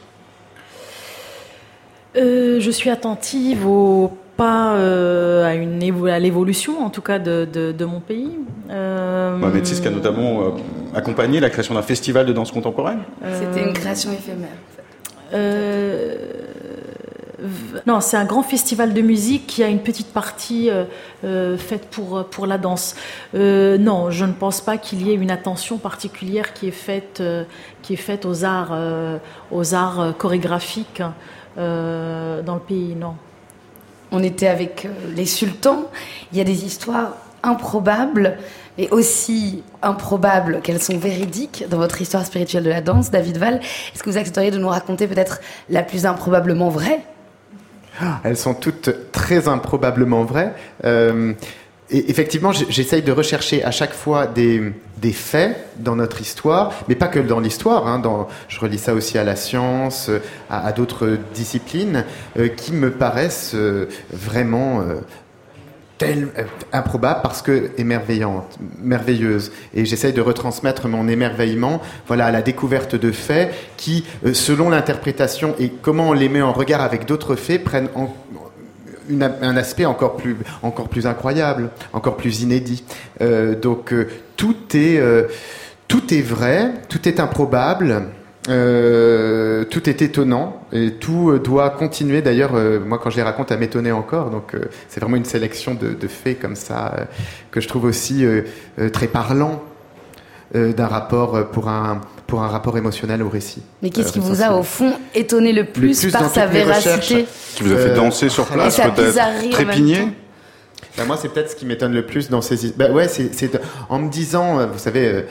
Euh, je suis attentive au pas euh, à, une évo- à l'évolution, en tout cas, de, de, de mon pays. Euh, Mohamed six qui a notamment euh, accompagné la création d'un festival de danse contemporaine. C'était une création éphémère, en fait. Euh, non, c'est un grand festival de musique qui a une petite partie euh, euh, faite pour, pour la danse. Euh, non, je ne pense pas qu'il y ait une attention particulière qui est faite, euh, qui est faite aux arts, euh, aux arts chorégraphiques euh, dans le pays, non. On était avec euh, les sultans. Il y a des histoires improbables, et aussi improbables qu'elles sont véridiques dans votre histoire spirituelle de la danse, David Val. Est-ce que vous accepteriez de nous raconter peut-être la plus improbablement vraie ? Elles sont toutes très improbablement vraies. Euh, et effectivement, j'essaye de rechercher à chaque fois des, des faits dans notre histoire, mais pas que dans l'histoire. Hein, dans, je relis ça aussi à la science, à, à d'autres disciplines, euh, qui me paraissent euh, vraiment euh, telle, euh, improbable parce que émerveillante, merveilleuse. Et j'essaye de retransmettre mon émerveillement, voilà, à la découverte de faits qui, euh, selon l'interprétation et comment on les met en regard avec d'autres faits, prennent en, une, un aspect encore plus, encore plus incroyable, encore plus inédit. Euh, donc euh, tout est, euh, tout est vrai, tout est improbable. Euh, tout est étonnant et tout euh, doit continuer. D'ailleurs, euh, moi, quand je les raconte, à m'étonner encore. Donc, euh, c'est vraiment une sélection de, de faits comme ça euh, que je trouve aussi euh, euh, très parlant euh, d'un rapport pour un pour un rapport émotionnel au récit. Mais qu'est-ce euh, qui vous a au fond étonné le plus, le plus par sa véracité? Qui vous a fait danser euh, sur place, peut-être trépigner? Ben moi, c'est peut-être ce qui m'étonne le plus dans ces... Ben ouais, c'est, c'est en me disant, vous savez, euh,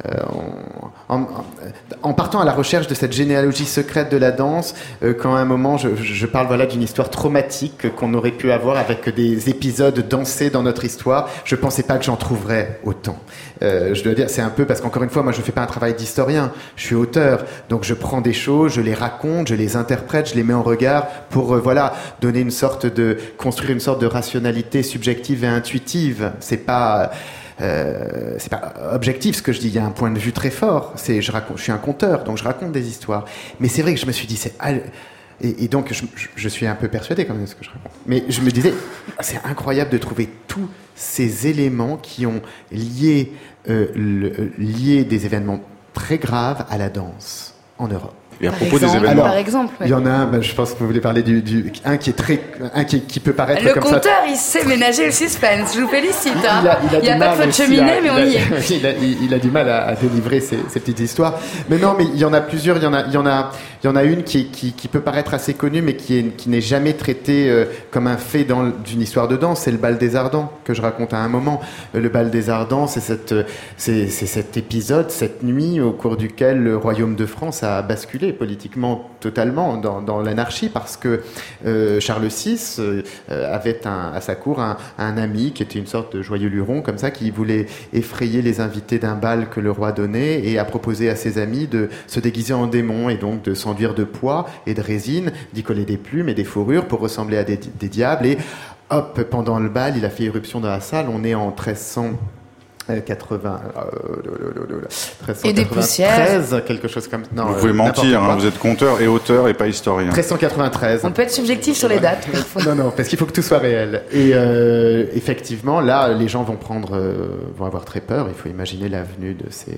en, en, en partant à la recherche de cette généalogie secrète de la danse, euh, quand à un moment, je, je parle voilà, d'une histoire traumatique qu'on aurait pu avoir avec des épisodes dansés dans notre histoire, je pensais pas que j'en trouverais autant. Euh, je dois dire, c'est un peu parce qu'encore une fois, moi, je fais pas un travail d'historien, je suis auteur, donc je prends des choses, je les raconte, je les interprète, je les mets en regard pour, euh, voilà, donner une sorte de, construire une sorte de rationalité subjective et intuitive. C'est pas, euh, c'est pas objectif ce que je dis. Il y a un point de vue très fort. C'est, je raconte, je suis un conteur, donc je raconte des histoires. Mais c'est vrai que je me suis dit, c'est Et, et donc, je, je suis un peu persuadé quand même de ce que je raconte. Mais je me disais, c'est incroyable de trouver tous ces éléments qui ont lié, euh, le, lié des événements très graves à la danse en Europe. Et à par propos exemple, des événements, par exemple, ouais. Il y en a un, ben, je pense que vous voulez parler du, du un qui est très, un qui, qui peut paraître le comme ça. Le conteur, il sait ménager le suspense. Je vous félicite. Il, hein. il a, il a, il y a pas de feu de cheminée, mais on y est. Il a, il, il a du mal à, à délivrer ces, ces petites histoires. Mais non, mais il y en a plusieurs. Il y en a, il y en a, il y en a une qui, qui, qui peut paraître assez connue, mais qui, est, qui n'est jamais traitée euh, comme un fait dans d'une histoire de danse. C'est le bal des Ardents que je raconte à un moment. Le bal des Ardents, c'est cette, c'est, c'est cet épisode, cette nuit au cours duquel le royaume de France a basculé politiquement totalement dans, dans l'anarchie parce que euh, Charles six euh, avait un, à sa cour un, un ami qui était une sorte de joyeux luron comme ça qui voulait effrayer les invités d'un bal que le roi donnait et a proposé à ses amis de se déguiser en démons et donc de s'enduire de pois et de résine, d'y coller des plumes et des fourrures pour ressembler à des, des diables et hop, pendant le bal, il a fait irruption dans la salle. On est en treize cent quatre-vingts, euh, et des poussières, quelque chose comme non, vous pouvez euh, mentir, hein, vous êtes conteur et auteur et pas historien. treize cent quatre-vingt-treize. On peut être subjectif sur les dates parfois. Non, non, parce qu'il faut que tout soit réel. Et euh, effectivement, là, les gens vont prendre, euh, vont avoir très peur. Il faut imaginer l'avenue de ces.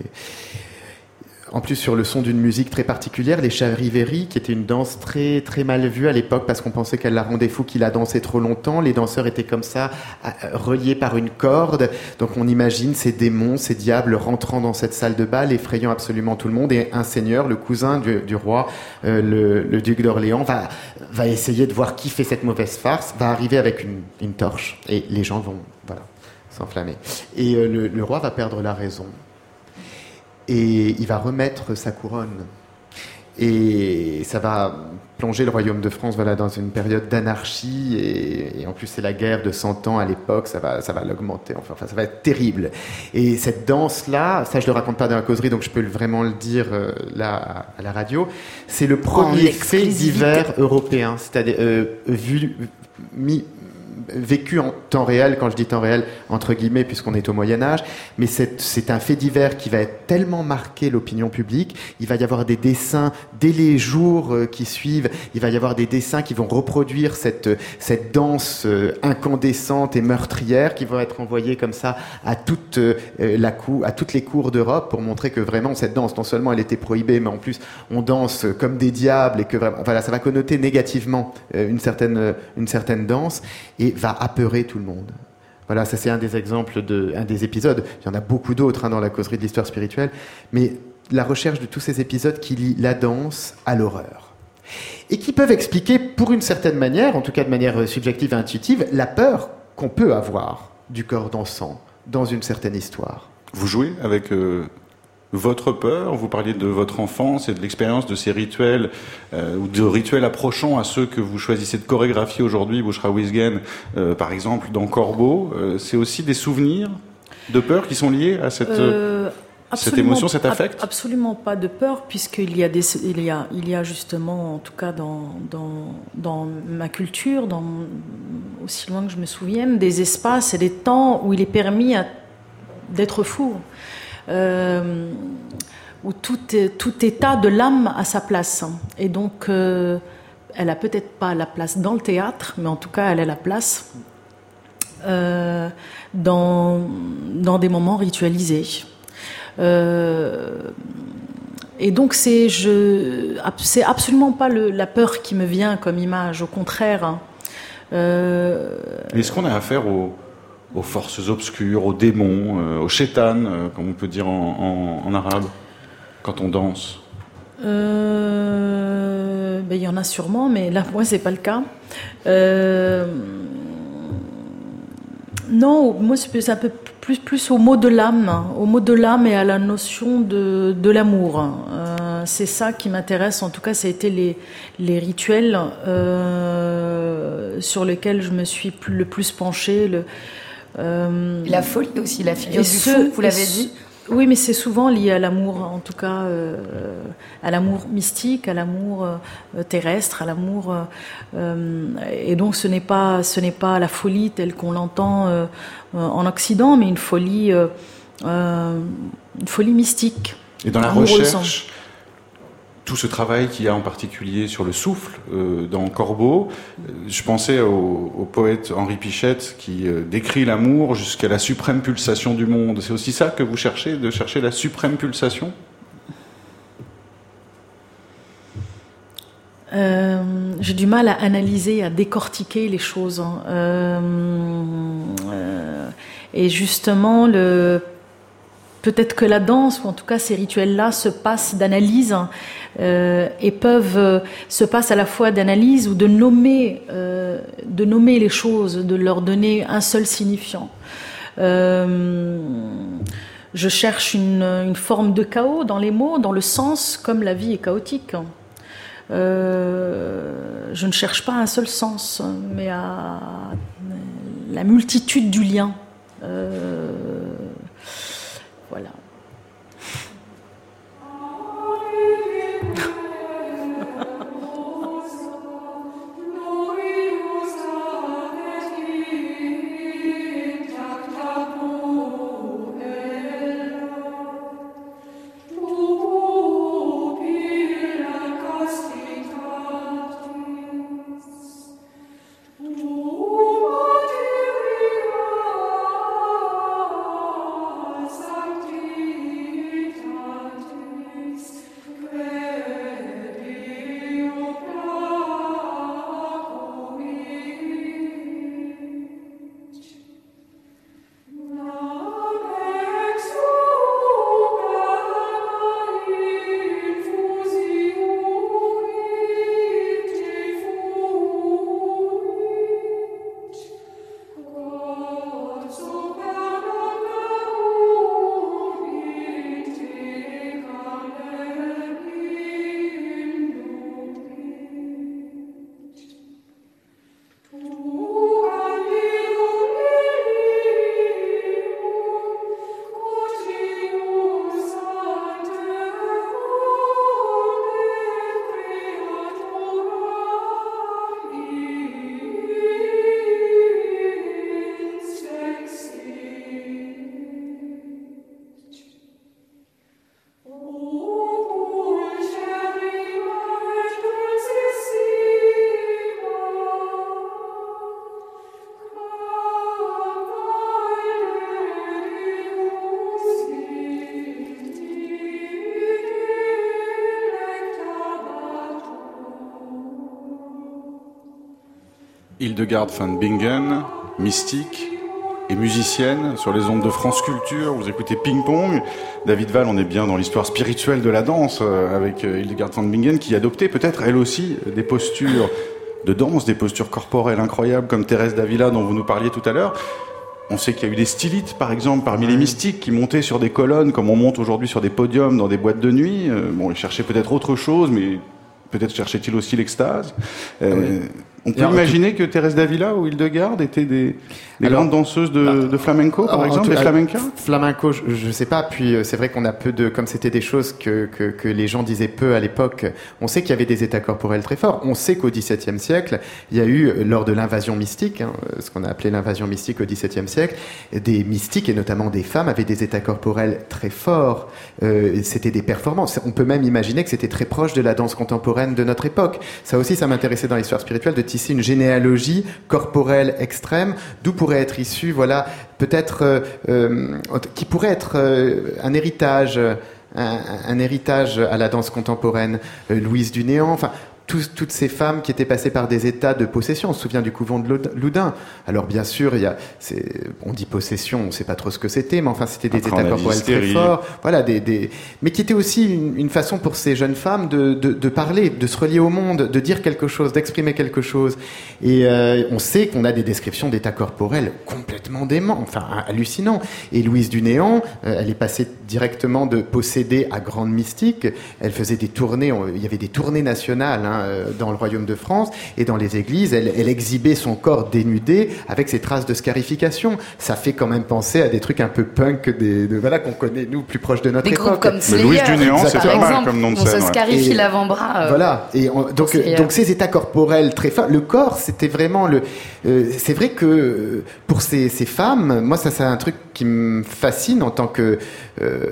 En plus, sur le son d'une musique très particulière, les Charivari, qui était une danse très très mal vue à l'époque parce qu'on pensait qu'elle la rendait fou, qu'il a dansé trop longtemps. Les danseurs étaient comme ça, reliés par une corde. Donc on imagine ces démons, ces diables rentrant dans cette salle de bal, effrayant absolument tout le monde. Et un seigneur, le cousin du, du roi, euh, le, le duc d'Orléans, va, va essayer de voir qui fait cette mauvaise farce, va arriver avec une, une torche. Et les gens vont voilà, s'enflammer. Et euh, le, le roi va perdre la raison. Et il va remettre sa couronne. Et ça va plonger le royaume de France voilà, dans une période d'anarchie. Et, et en plus, c'est la guerre de cent ans à l'époque. Ça va, ça va l'augmenter. Enfin, enfin, ça va être terrible. Et cette danse-là, ça, je ne le raconte pas dans la causerie, donc je peux vraiment le dire euh, là, à, à la radio. C'est le premier fait divers européen. C'est-à-dire, euh, vu, mis, vécu en temps réel, quand je dis temps réel, entre guillemets, puisqu'on est au Moyen-Âge, mais c'est, c'est un fait divers qui va être tellement marqué l'opinion publique, il va y avoir des dessins dès les jours euh, qui suivent, il va y avoir des dessins qui vont reproduire cette, cette danse euh, incandescente et meurtrière qui vont être envoyés comme ça à, toute, euh, la cou- à toutes les cours d'Europe pour montrer que vraiment cette danse, non seulement elle était prohibée, mais en plus on danse comme des diables et que vraiment, voilà, ça va connoter négativement euh, une, certaine, une certaine danse et va apeurer tout le monde. Voilà, ça c'est un des exemples, de, un des épisodes. Il y en a beaucoup d'autres hein, dans la causerie de l'histoire spirituelle, mais la recherche de tous ces épisodes qui lient la danse à l'horreur. Et qui peuvent expliquer, pour une certaine manière, en tout cas de manière subjective et intuitive, la peur qu'on peut avoir du corps dansant dans une certaine histoire. Vous jouez avec... Euh... votre peur, vous parliez de votre enfance et de l'expérience de ces rituels, euh, ou de rituels approchant à ceux que vous choisissez de chorégraphier aujourd'hui, Bouchra Wisgen, euh, par exemple, dans Corbeau. Euh, c'est aussi des souvenirs de peur qui sont liés à cette, euh, cette émotion, cet affect ? ab- Absolument pas de peur, puisqu'il y a, des, il y a, il y a justement, en tout cas dans, dans, dans ma culture, dans, aussi loin que je me souvienne, des espaces et des temps où il est permis à, d'être fou. Euh, où tout, tout état de l'âme a sa place. Et donc, euh, elle a peut-être pas la place dans le théâtre, mais en tout cas, elle a la place euh, dans, dans des moments ritualisés. Euh, et donc, c'est, je, c'est absolument pas le, la peur qui me vient comme image, au contraire. Hein. Euh, Est-ce qu'on a affaire au... aux forces obscures, aux démons, euh, aux chétanes, euh, comme on peut dire en, en, en arabe ? quand on danse? Euh, ben, y en a sûrement, mais là, moi, c'est pas le cas. Euh, non, moi, c'est un peu plus, plus au mot de l'âme, au mot de l'âme et à la notion de, de l'amour. Euh, c'est ça qui m'intéresse. En tout cas, ça a été les, les rituels euh, sur lesquels je me suis plus, le plus penchée. Le, euh, la folie aussi, la figure du ce, fou, vous l'avez dit. Oui, mais c'est souvent lié à l'amour, en tout cas euh, à l'amour mystique, à l'amour euh, terrestre, à l'amour. Euh, et donc, ce n'est pas, ce n'est pas la folie telle qu'on l'entend euh, en Occident, mais une folie, euh, euh, une folie mystique. Et dans la recherche, tout ce travail qu'il y a en particulier sur le souffle euh, dans Corbeau, euh, je pensais au, au poète Henri Pichette qui euh, décrit l'amour jusqu'à la suprême pulsation du monde. C'est aussi ça que vous cherchez, de chercher la suprême pulsation ? euh, J'ai du mal à analyser, à décortiquer les choses. Hein. Euh, euh, et justement, le... peut-être que la danse, ou en tout cas ces rituels-là, se passent d'analyse euh, et peuvent euh, se passent à la fois d'analyse ou de nommer, euh, de nommer les choses, de leur donner un seul signifiant. Euh, je cherche une, une forme de chaos dans les mots, dans le sens, comme la vie est chaotique. Euh, je ne cherche pas un seul sens, mais à la multitude du lien. Euh, Voilà. Hildegard van Bingen, mystique et musicienne sur les ondes de France Culture. Vous écoutez Ping Pong. David Val, on est bien dans l'histoire spirituelle de la danse euh, avec euh, Hildegard van Bingen qui adoptait peut-être elle aussi des postures de danse, des postures corporelles incroyables comme Thérèse d'Avila dont vous nous parliez tout à l'heure. On sait qu'il y a eu des stylites, par exemple, parmi les mystiques qui montaient sur des colonnes comme on monte aujourd'hui sur des podiums dans des boîtes de nuit. Euh, bon, ils cherchaient peut-être autre chose, mais peut-être cherchait-il aussi l'extase. Euh, oui. On peut alors, imaginer tout... que Thérèse d'Avila ou Hildegard étaient des, des alors, grandes danseuses de, bah, de flamenco, par exemple, des flamencas. Flamenco, je, je sais pas. Puis c'est vrai qu'on a peu de, comme c'était des choses que, que, que les gens disaient peu à l'époque. On sait qu'il y avait des états corporels très forts. On sait qu'au XVIIe siècle, il y a eu lors de l'invasion mystique, hein, ce qu'on a appelé l'invasion mystique au XVIIe siècle, des mystiques et notamment des femmes avaient des états corporels très forts. Euh, c'était des performances. On peut même imaginer que c'était très proche de la danse contemporaine de notre époque. Ça aussi, ça m'intéressait dans l'histoire spirituelle de tisser une généalogie corporelle extrême, d'où pourrait être issu, voilà, peut-être, euh, euh, qui pourrait être euh, un héritage, un, un héritage à la danse contemporaine, euh, Louise du Néant, enfin, Tous, toutes ces femmes qui étaient passées par des états de possession. On se souvient du couvent de Loudun. Alors bien sûr, il y a, c'est, on dit possession, on ne sait pas trop ce que c'était, mais enfin c'était des Après, états corporels très forts. Voilà, des, des, mais qui étaient aussi une, une façon pour ces jeunes femmes de, de, de parler, de se relier au monde, de dire quelque chose, d'exprimer quelque chose. Et euh, on sait qu'on a des descriptions d'états corporels complètement déments, enfin hallucinants. Et Louise du Néant, euh, elle est passée directement de possédée à grande mystique. Elle faisait des tournées, on, il y avait des tournées nationales, hein, dans le royaume de France et dans les églises, elle, elle exhibait son corps dénudé avec ses traces de scarification. Ça fait quand même penser à des trucs un peu punk, des, de, voilà, qu'on connaît nous plus proches de notre des époque. Groupes comme Slayer, Louise du Néant, c'est pas mal comme nom de scène. On se scarifie ouais. l'avant-bras. Euh, voilà. Et on, donc, donc ces états corporels très forts. Le corps, c'était vraiment le. Euh, c'est vrai que pour ces, ces femmes, moi ça c'est un truc qui me fascine en tant que. Euh,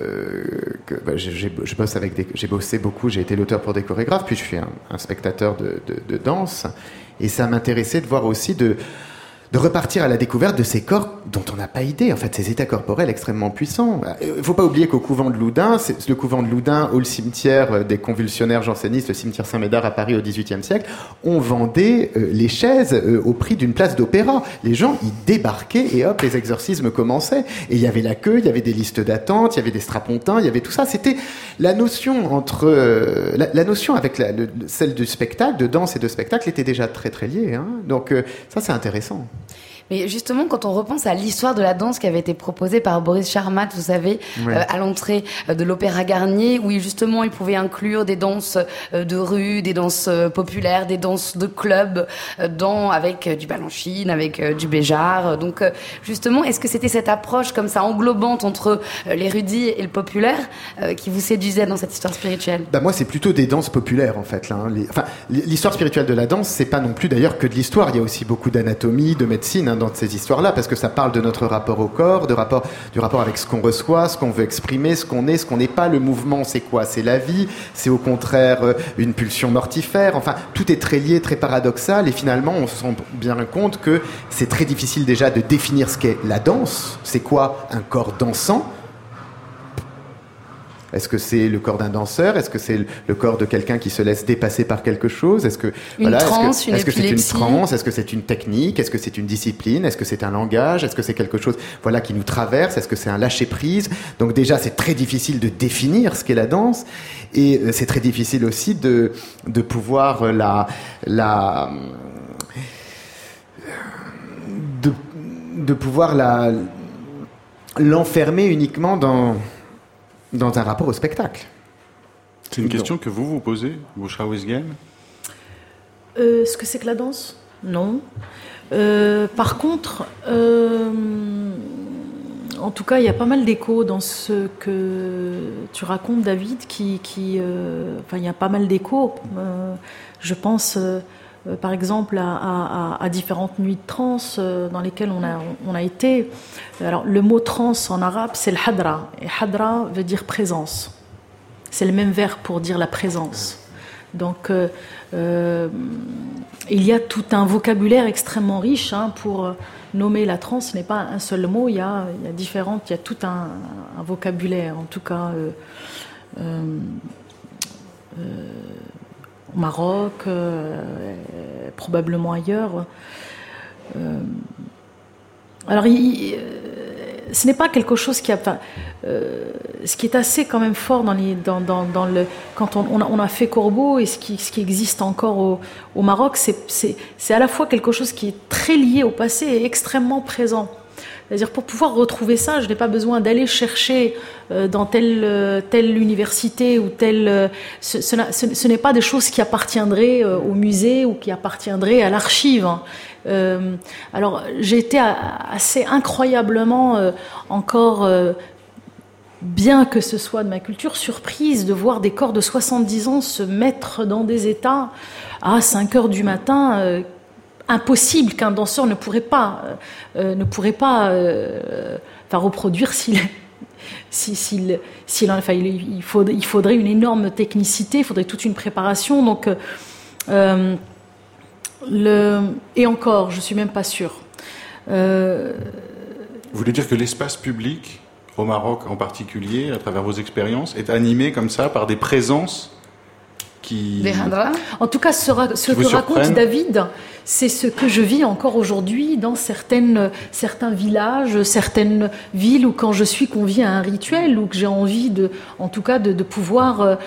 que bah, j'ai, j'ai, je bosse avec des, j'ai bossé beaucoup. J'ai été l'auteur pour des chorégraphes, puis je suis un, un spectateur de, de, de danse, et ça m'intéressait de voir aussi de. de repartir à la découverte de ces corps dont on n'a pas idée, en fait, ces états corporels extrêmement puissants. Il ne faut pas oublier qu'au couvent de Loudun, c'est le couvent de Loudun, ou le cimetière des convulsionnaires jansénistes, le cimetière Saint-Médard à Paris au dix-huitième siècle, on vendait euh, les chaises euh, au prix d'une place d'opéra. Les gens y débarquaient et hop, les exorcismes commençaient. Et il y avait la queue, il y avait des listes d'attente, il y avait des strapontins, il y avait tout ça. C'était la notion entre... Euh, la, la notion avec la, le, celle du spectacle, de danse et de spectacle, était déjà très très liée. Hein. Donc euh, ça, c'est intéressant. Mais justement, quand on repense à l'histoire de la danse qui avait été proposée par Boris Charmat, vous savez, ouais. euh, à l'entrée de l'Opéra Garnier, où justement il pouvait inclure des danses euh, de rue, des danses euh, populaires, des danses de club, euh, dans, avec euh, du balanchine, avec euh, du béjart. Donc euh, justement, est-ce que c'était cette approche comme ça englobante entre euh, l'érudit et le populaire euh, qui vous séduisait dans cette histoire spirituelle ? Bah moi, c'est plutôt des danses populaires en fait. Là, hein. Les, enfin, l'histoire spirituelle de la danse, c'est pas non plus d'ailleurs que de l'histoire. Il y a aussi beaucoup d'anatomie, de médecine, hein, dans ces histoires-là, parce que ça parle de notre rapport au corps, de rapport, du rapport avec ce qu'on reçoit, ce qu'on veut exprimer, ce qu'on est, ce qu'on n'est pas. Le mouvement, c'est quoi ? C'est la vie, c'est au contraire une pulsion mortifère. Enfin, tout est très lié, très paradoxal, et finalement, on se rend bien compte que c'est très difficile déjà de définir ce qu'est la danse. C'est quoi un corps dansant ? Est-ce que c'est le corps d'un danseur ? Est-ce que c'est le corps de quelqu'un qui se laisse dépasser par quelque chose ? Est-ce que une voilà, transe, est-ce que, une est-ce que c'est une transe ? Est-ce que c'est une technique ? Est-ce que c'est une discipline ? Est-ce que c'est un langage ? Est-ce que c'est quelque chose, voilà, qui nous traverse ? Est-ce que c'est un lâcher prise ? Donc déjà, c'est très difficile de définir ce qu'est la danse, et c'est très difficile aussi de de pouvoir la la de de pouvoir la l'enfermer uniquement dans dans un rapport au spectacle. C'est une question que vous vous posez, Bouchra Wisgen ? euh, Ce que c'est que la danse ? Non. Euh, par contre, euh, en tout cas, il y a pas mal d'échos dans ce que tu racontes, David, qui, qui, euh, enfin, il y a pas mal d'échos. Euh, je pense, euh, par exemple, à, à, à différentes nuits de trance euh, dans lesquelles on a, on a été. Alors, le mot trance en arabe, c'est le hadra. Et hadra veut dire présence. C'est le même verbe pour dire la présence. Donc, euh, euh, il y a tout un vocabulaire extrêmement riche hein, pour nommer la transe. Ce n'est pas un seul mot, il y a, il y a différentes, il y a tout un, un vocabulaire. En tout cas, euh, euh, euh, au Maroc, euh, probablement ailleurs. Euh, alors, il, euh, ce n'est pas quelque chose qui a... Enfin, euh, ce qui est assez quand même fort dans les, dans, dans, dans le, quand on, on, a, on a fait Corbeau et ce qui, ce qui existe encore au, au Maroc, c'est, c'est, c'est à la fois quelque chose qui est très lié au passé et extrêmement présent. C'est-à-dire pour pouvoir retrouver ça, je n'ai pas besoin d'aller chercher euh, dans telle, euh, telle université ou telle... Euh, ce, ce, ce, ce n'est pas des choses qui appartiendraient euh, au musée ou qui appartiendraient à l'archive. Hein. Euh, alors j'ai été assez incroyablement euh, encore... Euh, bien que ce soit de ma culture, surprise de voir des corps de soixante-dix ans se mettre dans des états à cinq heures du matin, euh, impossible qu'un danseur ne pourrait pas, euh, ne pourrait pas euh, enfin, reproduire s'il, s'il, s'il, s'il enfin, il, il, faudrait, il faudrait une énorme technicité, il faudrait toute une préparation. Donc, euh, le, et encore, je ne suis même pas sûre. Euh, Vous voulez dire que l'espace public au Maroc en particulier, à travers vos expériences, est animé comme ça par des présences qui... Des hadras. En tout cas, ce, ra- ce que raconte David, c'est ce que je vis encore aujourd'hui dans certaines, certains villages, certaines villes où quand je suis conviée à un rituel, ou que j'ai envie de, en tout cas, de, de pouvoir... Euh,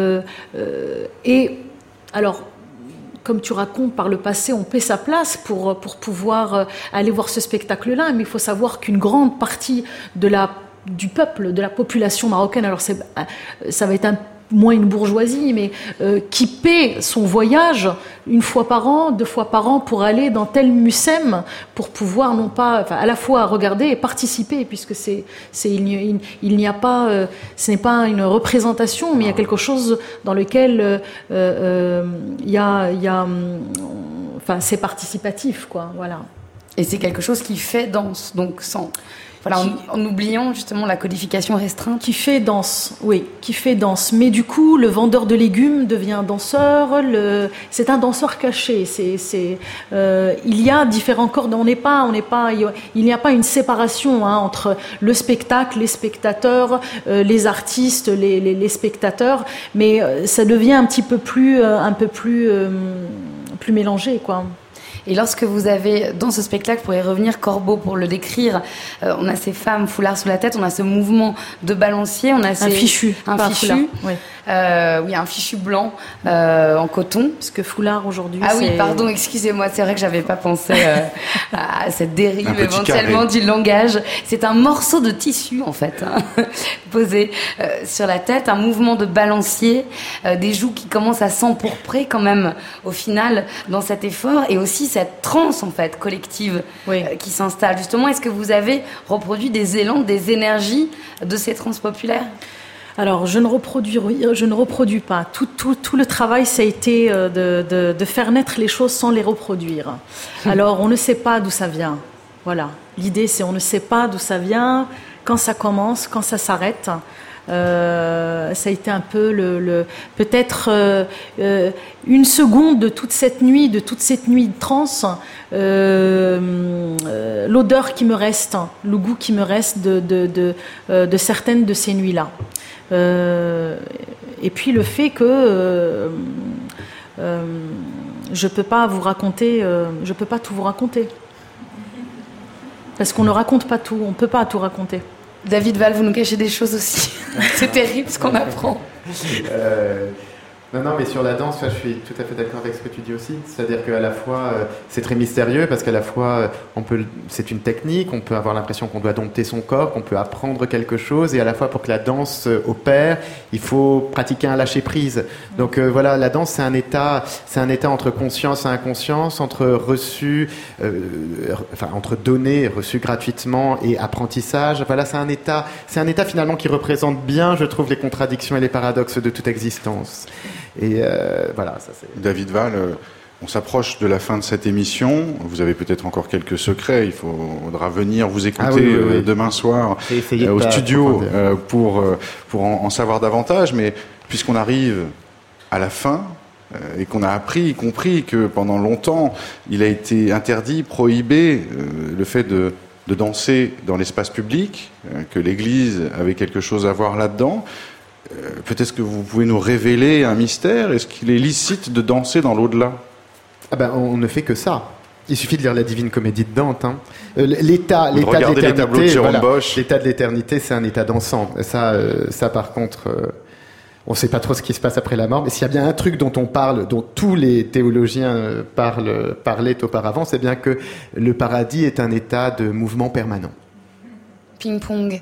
euh, et alors... Comme tu racontes, par le passé, on paie sa place pour, pour pouvoir aller voir ce spectacle-là, mais il faut savoir qu'une grande partie de la, du peuple, de la population marocaine, alors c'est, ça va être un moins une bourgeoisie, mais euh, qui paie son voyage une fois par an, deux fois par an pour aller dans tel musème, pour pouvoir non pas, enfin, à la fois regarder et participer, puisque c'est, c'est il, n'y, il, il n'y a pas, euh, ce n'est pas une représentation, mais il y a quelque chose dans lequel euh, euh, il y a, il y a, enfin, c'est participatif, quoi, voilà. Et c'est quelque chose qui fait danse, donc sans. Voilà, en, en oubliant justement la codification restreinte. Qui fait danse, oui, qui fait danse. Mais du coup, le vendeur de légumes devient danseur. Le... C'est un danseur caché. C'est, c'est, euh, il y a différents corps. On n'est pas, on n'est pas. Il n'y a pas une séparation hein, entre le spectacle, les spectateurs, euh, les artistes, les, les, les spectateurs. Mais euh, ça devient un petit peu plus, euh, un peu plus, euh, plus mélangé, quoi. Et lorsque vous avez, dans ce spectacle, pour y revenir, Corbeau, pour le décrire, euh, on a ces femmes foulard sous la tête, on a ce mouvement de balancier, on a ces, un fichu, un fichu, foulard, oui. Euh, oui, un fichu blanc euh, en coton. Parce que foulard aujourd'hui. Ah c'est... oui, pardon, excusez-moi, c'est vrai que j'avais pas pensé euh, à cette dérive éventuellement carré. du langage. C'est un morceau de tissu en fait, hein, posé euh, sur la tête, un mouvement de balancier, euh, des joues qui commencent à s'empourprer quand même au final dans cet effort, et aussi cette transe en fait collective oui. euh, qui s'installe. Justement, est-ce que vous avez reproduit des élans, des énergies de ces transes populaires ? Alors, je ne reproduis, je ne reproduis pas. Tout, tout, tout le travail, ça a été de, de, de faire naître les choses sans les reproduire. Alors, on ne sait pas d'où ça vient. Voilà. L'idée, c'est on ne sait pas d'où ça vient, quand ça commence, quand ça s'arrête. Euh, ça a été un peu le, le peut-être euh, euh, une seconde de toute cette nuit, de toute cette nuit de transe, euh, euh, l'odeur qui me reste, le goût qui me reste de, de, de, euh, de certaines de ces nuits-là. Euh, et puis le fait que euh, euh, je peux pas vous raconter, euh, je peux pas tout vous raconter, parce qu'on ne raconte pas tout, on peut pas tout raconter. David Val, vous nous cachez des choses aussi. C'est terrible ce qu'on apprend. Euh, non, non, mais sur la danse, je suis tout à fait d'accord avec ce que tu dis aussi. C'est-à-dire qu'à la fois, euh, c'est très mystérieux parce qu'à la fois, euh, on peut, c'est une technique, on peut avoir l'impression qu'on doit dompter son corps, qu'on peut apprendre quelque chose, et à la fois, pour que la danse euh, opère, il faut pratiquer un lâcher-prise. Donc euh, voilà, la danse, c'est un état, c'est un état entre conscience et inconscience, entre reçu, euh, enfin entre donné, reçu gratuitement, et apprentissage. Voilà, c'est un état, c'est un état finalement qui représente bien, je trouve, les contradictions et les paradoxes de toute existence. Et euh, voilà, ça c'est... David Val, euh, on s'approche de la fin de cette émission. Vous avez peut-être encore quelques secrets. Il faudra venir vous écouter ah oui, oui, oui. Euh, demain soir euh, au studio euh, pour, euh, pour en, en savoir davantage. Mais puisqu'on arrive à la fin euh, et qu'on a appris, compris que pendant longtemps, il a été interdit, prohibé euh, le fait de, de danser dans l'espace public, euh, que l'Église avait quelque chose à voir là-dedans. Euh, peut-être que vous pouvez nous révéler un mystère. Est-ce qu'il est licite de danser dans l'au-delà ? Ah ben, on ne fait que ça. Il suffit de lire la Divine Comédie de Dante. Hein. Euh, l'état, Ou l'état de de l'éternité, de Jérôme voilà, Bosch. L'état de l'éternité, c'est un état dansant. Ça, euh, ça par contre, euh, on ne sait pas trop ce qui se passe après la mort. Mais s'il y a bien un truc dont on parle, dont tous les théologiens euh, parlent, parlaient auparavant, c'est bien que le paradis est un état de mouvement permanent. Ping-pong.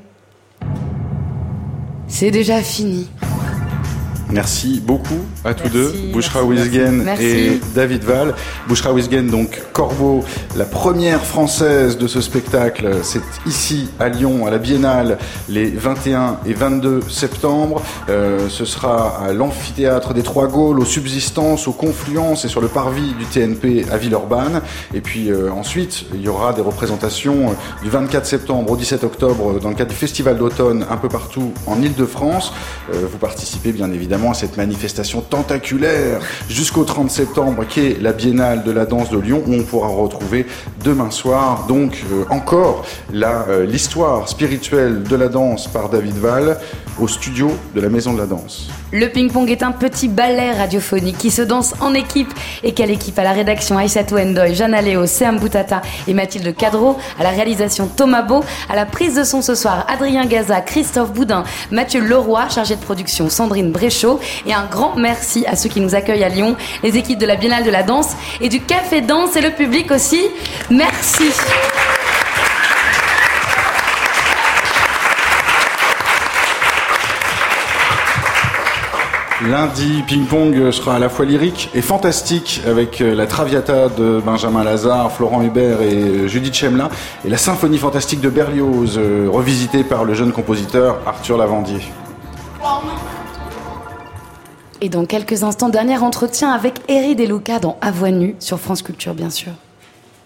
C'est déjà fini. Merci beaucoup à tous merci, deux, Bouchra Wisgen et David Val. Bouchra Wisgen, donc Corbeau, la première française de ce spectacle, c'est ici à Lyon, à la Biennale, les vingt et un et vingt-deux septembre. Euh, ce sera à l'amphithéâtre des Trois Gaules, aux Subsistances, aux Confluences et sur le parvis du T N P à Villeurbanne. Et puis euh, ensuite, il y aura des représentations du vingt-quatre septembre au dix-sept octobre dans le cadre du Festival d'automne un peu partout en Île-de-France. Euh, vous participez bien évidemment à cette manifestation tentaculaire jusqu'au trente septembre qui est la Biennale de la danse de Lyon, où on pourra retrouver demain soir donc euh, encore la, euh, l'histoire spirituelle de la danse par David Val. au studio de la Maison de la Danse. Le ping-pong est un petit ballet radiophonique qui se danse en équipe. Et quelle équipe? À la rédaction Aïssatou Ndoye, Jeanne Léo, Seam Boutata et Mathilde Cadreau. À la réalisation Thomas Beau. À la prise de son ce soir, Adrien Gaza, Christophe Boudin, Mathieu Leroy, chargé de production Sandrine Bréchot. Et un grand merci à ceux qui nous accueillent à Lyon, les équipes de la Biennale de la Danse et du Café Danse et le public aussi. Merci. Lundi, ping-pong sera à la fois lyrique et fantastique avec la Traviata de Benjamin Lazare, Florent Hubert et Judith Chemla et la symphonie fantastique de Berlioz, revisitée par le jeune compositeur Arthur Lavandier. Et dans quelques instants, dernier entretien avec Eri De Luca dans À Voix Nue sur France Culture, bien sûr.